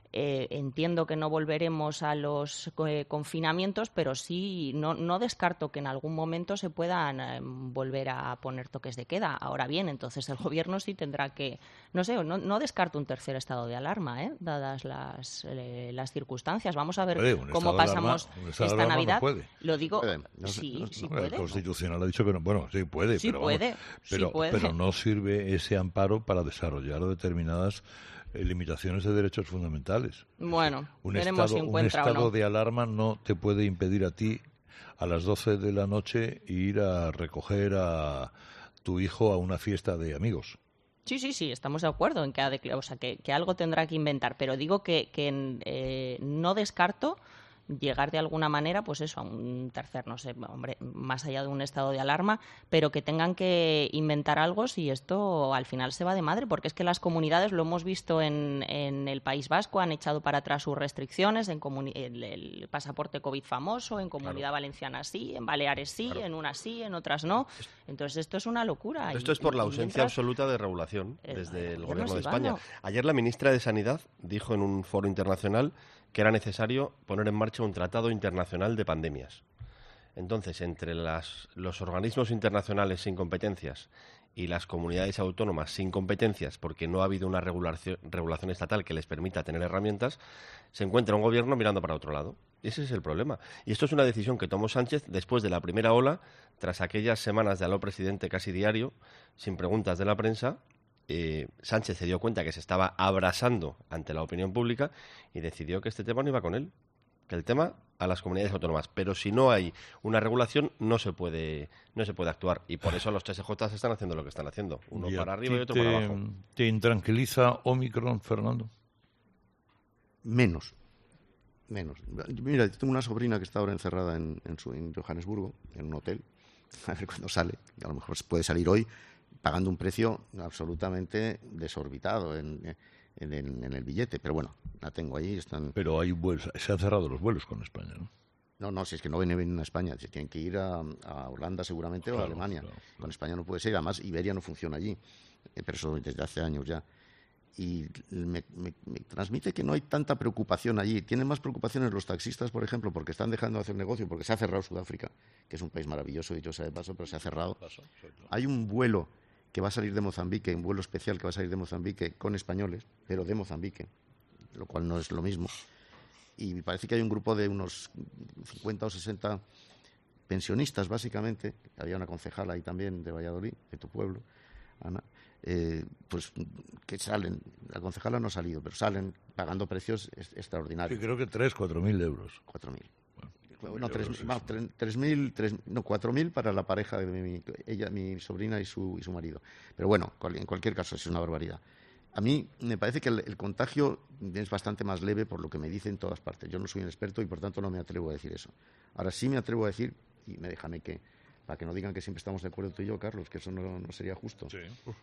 Eh, entiendo que no volveremos a los eh, confinamientos, pero sí, no, no descarto que en algún momento se puedan eh, volver a poner toques de queda. Ahora bien, entonces el Gobierno sí tendrá que, no sé, no, no descarto un tercer estado de alarma, ¿eh? dadas las, eh, las circunstancias. Vamos a ver puede, cómo pasamos alarma, esta Navidad. No puede. Lo digo, puede. No, sí, no, sí no, puede. El Constitucional ha dicho que no. Bueno, sí puede, sí pero, puede, vamos, pero, sí puede. pero no sirve ese amparo para desarrollar determinadas eh, limitaciones de derechos fundamentales. Bueno, un veremos estado, si encuentra un estado o no. de alarma no te puede impedir a ti a las doce de la noche ir a recoger a tu hijo a una fiesta de amigos. Sí, sí, sí, estamos de acuerdo en que, ha de, o sea, que, que algo tendrá que inventar, pero digo que, que eh, no descarto llegar de alguna manera, pues eso, a un tercer, no sé, hombre, más allá de un estado de alarma, pero que tengan que inventar algo si esto al final se va de madre, porque es que las comunidades, lo hemos visto en, en el País Vasco, han echado para atrás sus restricciones, en el, el pasaporte COVID famoso, en Comunidad claro. Valenciana sí, en Baleares sí, claro. en unas sí, en otras no. Entonces esto es una locura. Esto y, es por y, la ausencia mientras, absoluta de regulación el, desde el, el Gobierno de España. España. Ayer la ministra de Sanidad dijo en un foro internacional que era necesario poner en marcha un tratado internacional de pandemias. Entonces, entre las, los organismos internacionales sin competencias y las comunidades autónomas sin competencias, porque no ha habido una regulación, regulación estatal que les permita tener herramientas, se encuentra un gobierno mirando para otro lado. Ese es el problema. Y esto es una decisión que tomó Sánchez después de la primera ola, tras aquellas semanas de aló presidente casi diario, sin preguntas de la prensa. Eh, Sánchez se dio cuenta que se estaba abrasando ante la opinión pública y decidió que este tema no iba con él, que el tema a las comunidades autónomas. Pero si no hay una regulación, no se puede no se puede actuar. Y por eso los T S J están haciendo lo que están haciendo. Uno para arriba y otro te, para abajo. ¿Te intranquiliza Omicron, Fernando? Menos. Menos. Mira, tengo una sobrina que está ahora encerrada en, en, su, en Johannesburgo, en un hotel. A ver cuándo sale. A lo mejor puede salir hoy, pagando un precio absolutamente desorbitado en, en, en, en el billete. Pero bueno, la tengo ahí. Están... Pero hay vuelos, se han cerrado los vuelos con España, ¿no? No, no, si es que no vienen a España. Se tienen que ir a, a Holanda seguramente claro, o a Alemania. Claro, claro. Con España no puede ser. Además, Iberia no funciona allí. Pero eso desde hace años ya. Y me, me, me transmite que no hay tanta preocupación allí. Tienen más preocupaciones los taxistas, por ejemplo, porque están dejando de hacer negocio, porque se ha cerrado Sudáfrica, que es un país maravilloso, dicho sea de paso, pero se ha cerrado. Hay un vuelo que va a salir de Mozambique, un vuelo especial que va a salir de Mozambique con españoles, pero de Mozambique, lo cual no es lo mismo. Y me parece que hay un grupo de unos cincuenta o sesenta pensionistas, básicamente. Había una concejala ahí también de Valladolid, de tu pueblo, Ana. Eh, pues que salen, la concejala no ha salido, pero salen pagando precios est extraordinarios. Sí, creo que tres, cuatro mil euros. Cuatro mil. Bueno, no, tres, no, tres, tres mil, tres, no, cuatro mil para la pareja de mi, ella, mi sobrina y su, y su marido. Pero bueno, en cualquier caso es una barbaridad. A mí me parece que el, el contagio es bastante más leve por lo que me dicen en todas partes. Yo no soy un experto y por tanto no me atrevo a decir eso. Ahora sí me atrevo a decir, y me déjame que, para que no digan que siempre estamos de acuerdo tú y yo, Carlos, que eso no, no sería justo. Sí.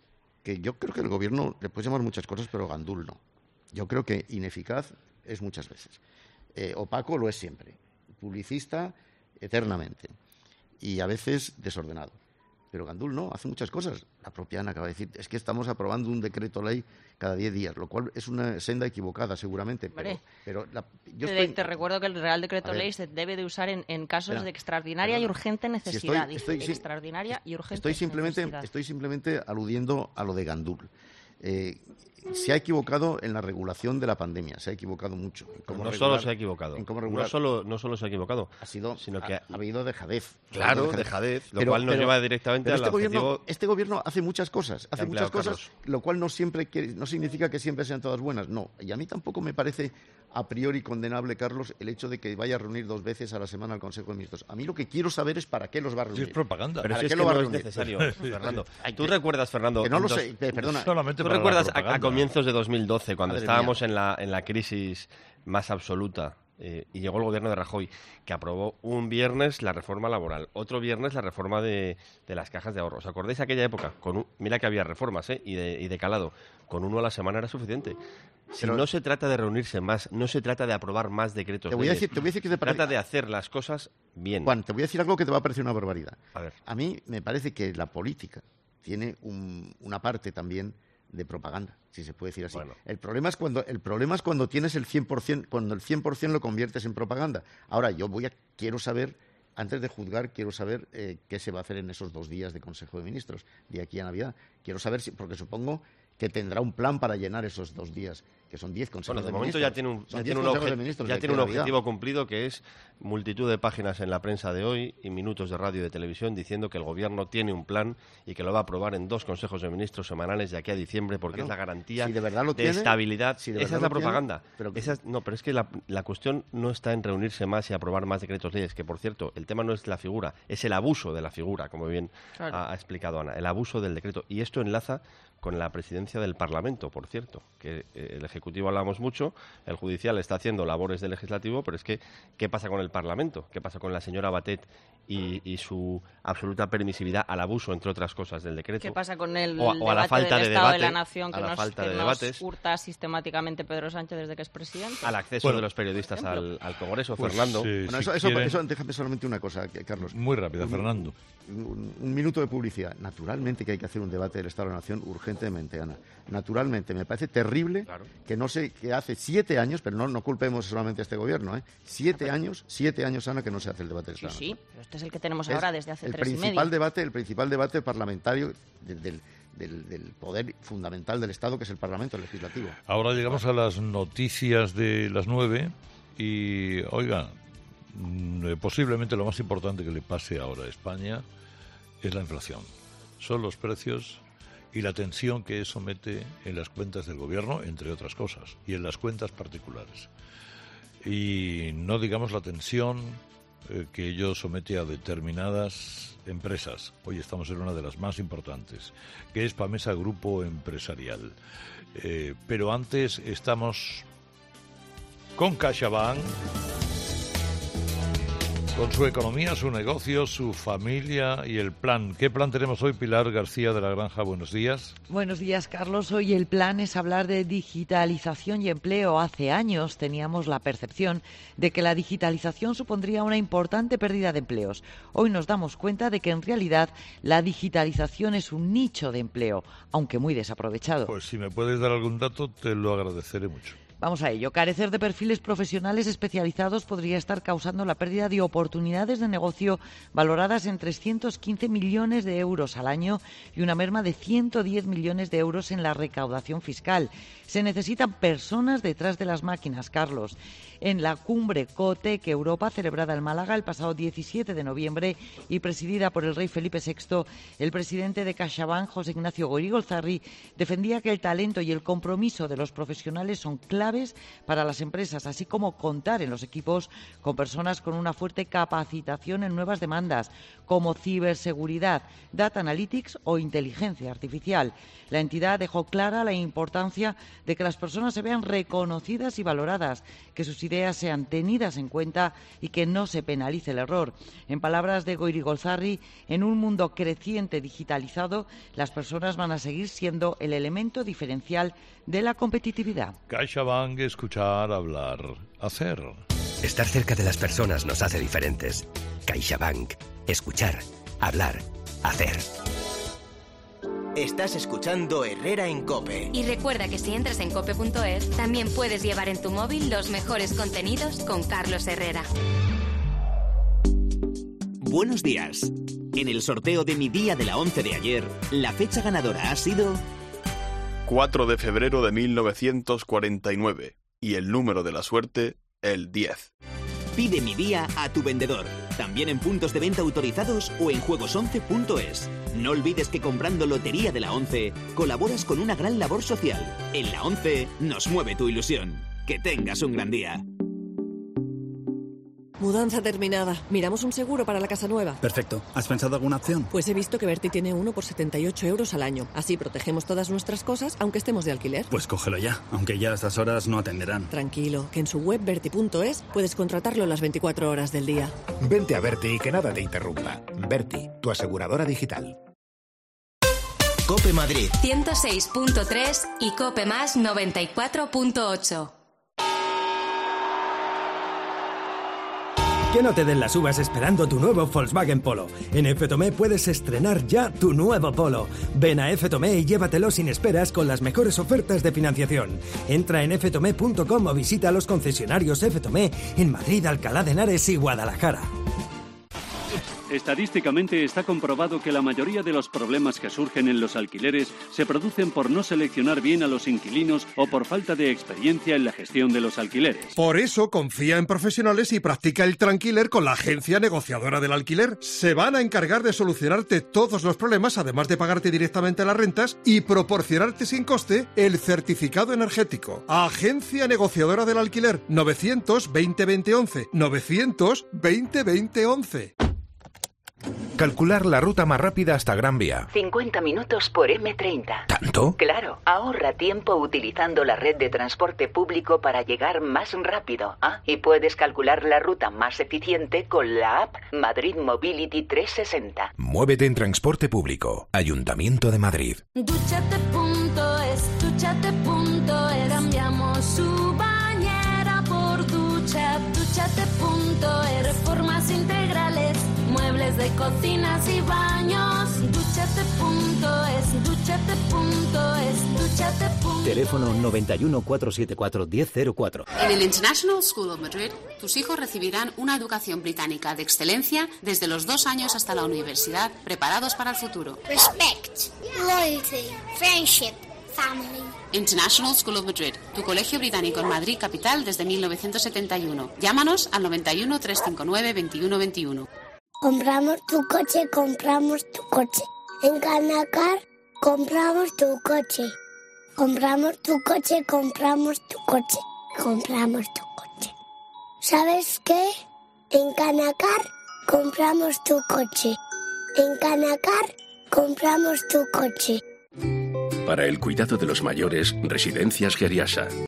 Que yo creo que el gobierno le puede llamar muchas cosas, pero gandul no. Yo creo que ineficaz es muchas veces. Eh, opaco lo es siempre. Publicista eternamente. Y a veces desordenado. Pero gandul no, hace muchas cosas. La propia Ana acaba de decir, es que estamos aprobando un decreto ley cada diez días, lo cual es una senda equivocada seguramente. Pero, pero la, yo te, estoy... te recuerdo que el Real Decreto ver, Ley se debe de usar en, en casos pero, de extraordinaria pero, y urgente necesidad. Si estoy, estoy, extraordinaria y urgente estoy simplemente, necesidad. Estoy simplemente aludiendo a lo de gandul. Eh, se ha equivocado en la regulación de la pandemia, se ha equivocado mucho. En cómo no regular, solo se ha equivocado, en cómo regular, no, solo, no solo se ha equivocado, ha sido, sino que ha, ha habido dejadez. Claro, dejadez, dejadez lo pero, cual nos pero, lleva directamente al este objetivo... Gobierno, este gobierno hace muchas cosas, hace muchas cosas, Carlos. Lo cual no siempre quiere, no significa que siempre sean todas buenas, no. Y a mí tampoco me parece a priori condenable, Carlos, el hecho de que vaya a reunir dos veces a la semana al Consejo de Ministros. A mí lo que quiero saber es para qué los va a reunir. Sí, es propaganda. Pero ¿Para si qué es lo que va no a es reunir? necesario, Fernando. Ay, ¿Tú que, recuerdas, Fernando? Que no lo dos, sé, perdona. Solamente ¿Tú para recuerdas a, a comienzos de dos mil doce, cuando Madre estábamos mía. en la, en la crisis más absoluta, eh, y llegó el gobierno de Rajoy, que aprobó un viernes la reforma laboral, otro viernes la reforma de, de las cajas de ahorro? ¿Os acordáis de aquella época? Con un, mira que había reformas, ¿eh? y, de, y de calado. Con uno a la semana era suficiente. Si Pero, no se trata de reunirse más, no se trata de aprobar más decretos. Te voy a leyes, decir, te voy a decir que te parece... trata de hacer las cosas bien. Juan, te voy a decir algo que te va a parecer una barbaridad. A ver. A mí me parece que la política tiene un, una parte también de propaganda, si se puede decir así. Bueno. El problema es cuando el problema es cuando tienes el cien por ciento, cuando el cien por ciento lo conviertes en propaganda. Ahora yo voy a quiero saber, antes de juzgar, quiero saber eh, qué se va a hacer en esos dos días de Consejo de Ministros de aquí a Navidad. Quiero saber si, porque supongo que tendrá un plan para llenar esos dos días, que son diez consejos bueno, de, de momento ministros. ya tiene un, Son ya diez tiene un, consejos obje- de ministros ya de tiene aquí un a Navidad. objetivo cumplido, que es multitud de páginas en la prensa de hoy y minutos de radio y de televisión diciendo que el Gobierno tiene un plan y que lo va a aprobar en dos consejos de ministros semanales de aquí a diciembre, porque Bueno, es la garantía si de verdad lo de tiene, estabilidad. si de Esa verdad es la lo tiene, propaganda. pero que- Esa es- no, pero es que la, la cuestión no está en reunirse más y aprobar más decretos leyes, que por cierto, el tema no es la figura, es el abuso de la figura, como bien Claro. ha, ha explicado Ana, el abuso del decreto. Y esto enlaza con la presidencia del Parlamento, por cierto, que eh, el Ejecutivo hablamos mucho, el Judicial está haciendo labores del Legislativo, pero es que, ¿qué pasa con el Parlamento? ¿Qué pasa con la señora Batet y, y su absoluta permisividad al abuso, entre otras cosas, del decreto? ¿Qué pasa con el o, a- o a la debate falta del de Estado debate, de la Nación que, a la nos, falta que de nos debates, hurta sistemáticamente Pedro Sánchez desde que es presidente? al acceso Bueno. de los periodistas al, al Congreso, Pues, Fernando? eh, Bueno, si eso, eso, quieren- eso, déjame solamente una cosa, que- Carlos. Muy rápida, Un- Fernando. Un, un minuto de publicidad. Naturalmente que hay que hacer un debate del Estado de la Nación urgentemente, Ana. Naturalmente. Me parece terrible Claro. que no sé, que hace siete años, pero no, no culpemos solamente a este gobierno, ¿eh? Siete años, siete años, Ana, que no se hace el debate del Sí, Estado de la sí, Nación. pero este es el que tenemos Es ahora desde hace el tres y principal medio. debate, el principal debate parlamentario del, del, del- del poder fundamental del Estado, que es el Parlamento Legislativo. Ahora llegamos a las noticias de las nueve y, oiga, mm, eh, posiblemente lo más importante que le pase ahora a España es la inflación. Son los precios y la tensión que eso mete en las cuentas del gobierno, entre otras cosas, y en las cuentas particulares. Y no digamos la tensión eh, que ello somete a determinadas empresas. Hoy estamos en una de las más importantes, que es Pamesa Grupo Empresarial. Eh, pero antes estamos con CaixaBank, con su economía, su negocio, su familia y el plan. ¿Qué plan tenemos hoy, Pilar García de la Granja? Buenos días. Buenos días, Carlos. Hoy el plan es hablar de digitalización y empleo. Hace años teníamos la percepción de que la digitalización supondría una importante pérdida de empleos. Hoy nos damos cuenta de que en realidad la digitalización es un nicho de empleo, aunque muy desaprovechado. Pues si me puedes dar algún dato, te lo agradeceré mucho. Vamos a ello. Carecer de perfiles profesionales especializados podría estar causando la pérdida de oportunidades de negocio valoradas en trescientos quince millones de euros al año y una merma de ciento diez millones de euros en la recaudación fiscal. Se necesitan personas detrás de las máquinas, Carlos. En la cumbre COTEC Europa, celebrada en Málaga el pasado diecisiete de noviembre y presidida por el rey Felipe sexto, el presidente de CaixaBank, José Ignacio Goirigolzarri, defendía que el talento y el compromiso de los profesionales son claves para las empresas, así como contar en los equipos con personas con una fuerte capacitación en nuevas demandas, como ciberseguridad, data analytics o inteligencia artificial. La entidad dejó clara la importancia de que las personas se vean reconocidas y valoradas, que sus ideas sean tenidas en cuenta y que no se penalice el error. En palabras de Goirigolzarri, en un mundo creciente digitalizado, las personas van a seguir siendo el elemento diferencial de la competitividad. CaixaBank, escuchar, hablar, hacer. Estar cerca de las personas nos hace diferentes. CaixaBank. Escuchar, hablar, hacer. Estás escuchando Herrera en COPE. Y recuerda que si entras en cope punto es, también puedes llevar en tu móvil los mejores contenidos con Carlos Herrera. Buenos días. En el sorteo de mi día de la once de ayer, la fecha ganadora ha sido cuatro de febrero de mil novecientos cuarenta y nueve. Y el número de la suerte, el diez. Pide mi día a tu vendedor, también en puntos de venta autorizados o en juegos once punto es. No olvides que comprando Lotería de la once, colaboras con una gran labor social. En la once nos mueve tu ilusión. Que tengas un gran día. Mudanza terminada. Miramos un seguro para la casa nueva. Perfecto. ¿Has pensado alguna opción? Pues he visto que Berti tiene uno por setenta y ocho euros al año. Así protegemos todas nuestras cosas, aunque estemos de alquiler. Pues cógelo ya, aunque ya a estas horas no atenderán. Tranquilo, que en su web berti punto es puedes contratarlo las veinticuatro horas del día. Vente a Berti y que nada te interrumpa. Berti, tu aseguradora digital. COPE Madrid ciento seis punto tres y COPE Más noventa y cuatro punto ocho. Que no te den las uvas esperando tu nuevo Volkswagen Polo. En F Tomé puedes estrenar ya tu nuevo Polo. Ven a F Tomé y llévatelo sin esperas con las mejores ofertas de financiación. Entra en f tomé punto com o visita los concesionarios F Tomé en Madrid, Alcalá de Henares y Guadalajara. Estadísticamente está comprobado que la mayoría de los problemas que surgen en los alquileres se producen por no seleccionar bien a los inquilinos o por falta de experiencia en la gestión de los alquileres. Por eso confía en profesionales y practica el Tranquiler con la agencia negociadora del alquiler. Se van a encargar de solucionarte todos los problemas, además de pagarte directamente las rentas y proporcionarte sin coste el certificado energético. Agencia negociadora del alquiler novecientos veinte veinte once novecientos veinte veinte once. Calcular la ruta más rápida hasta Gran Vía. cincuenta minutos por eme treinta. ¿Tanto? Claro, ahorra tiempo utilizando la red de transporte público para llegar más rápido. Ah, y puedes calcular la ruta más eficiente con la app Madrid Mobility trescientos sesenta. Muévete en transporte público. Ayuntamiento de Madrid. Dúchate.es, dúchate.es. Cambiamos su bañera por ducha. Dúchate.es. Reformas integrales, muebles de cocinas y baños. Dúchate.es, dúchate.es, dúchate.es. Teléfono noventa y uno, cuatrocientos setenta y cuatro, diez cero cuatro. En el International School of Madrid, tus hijos recibirán una educación británica de excelencia desde los dos años hasta la universidad, preparados para el futuro. Respect, loyalty, friendship, family. International School of Madrid, tu colegio británico en Madrid capital desde mil novecientos setenta y uno. Llámanos al noventa y uno, trescientos cincuenta y nueve, veintiuno veintiuno. Compramos tu coche, compramos tu coche. En Canacar compramos tu coche. Compramos tu coche, compramos tu coche. Compramos tu coche. ¿Sabes qué? En Canacar compramos tu coche. En Canacar compramos tu coche. Para el cuidado de los mayores, Residencias Geriasa.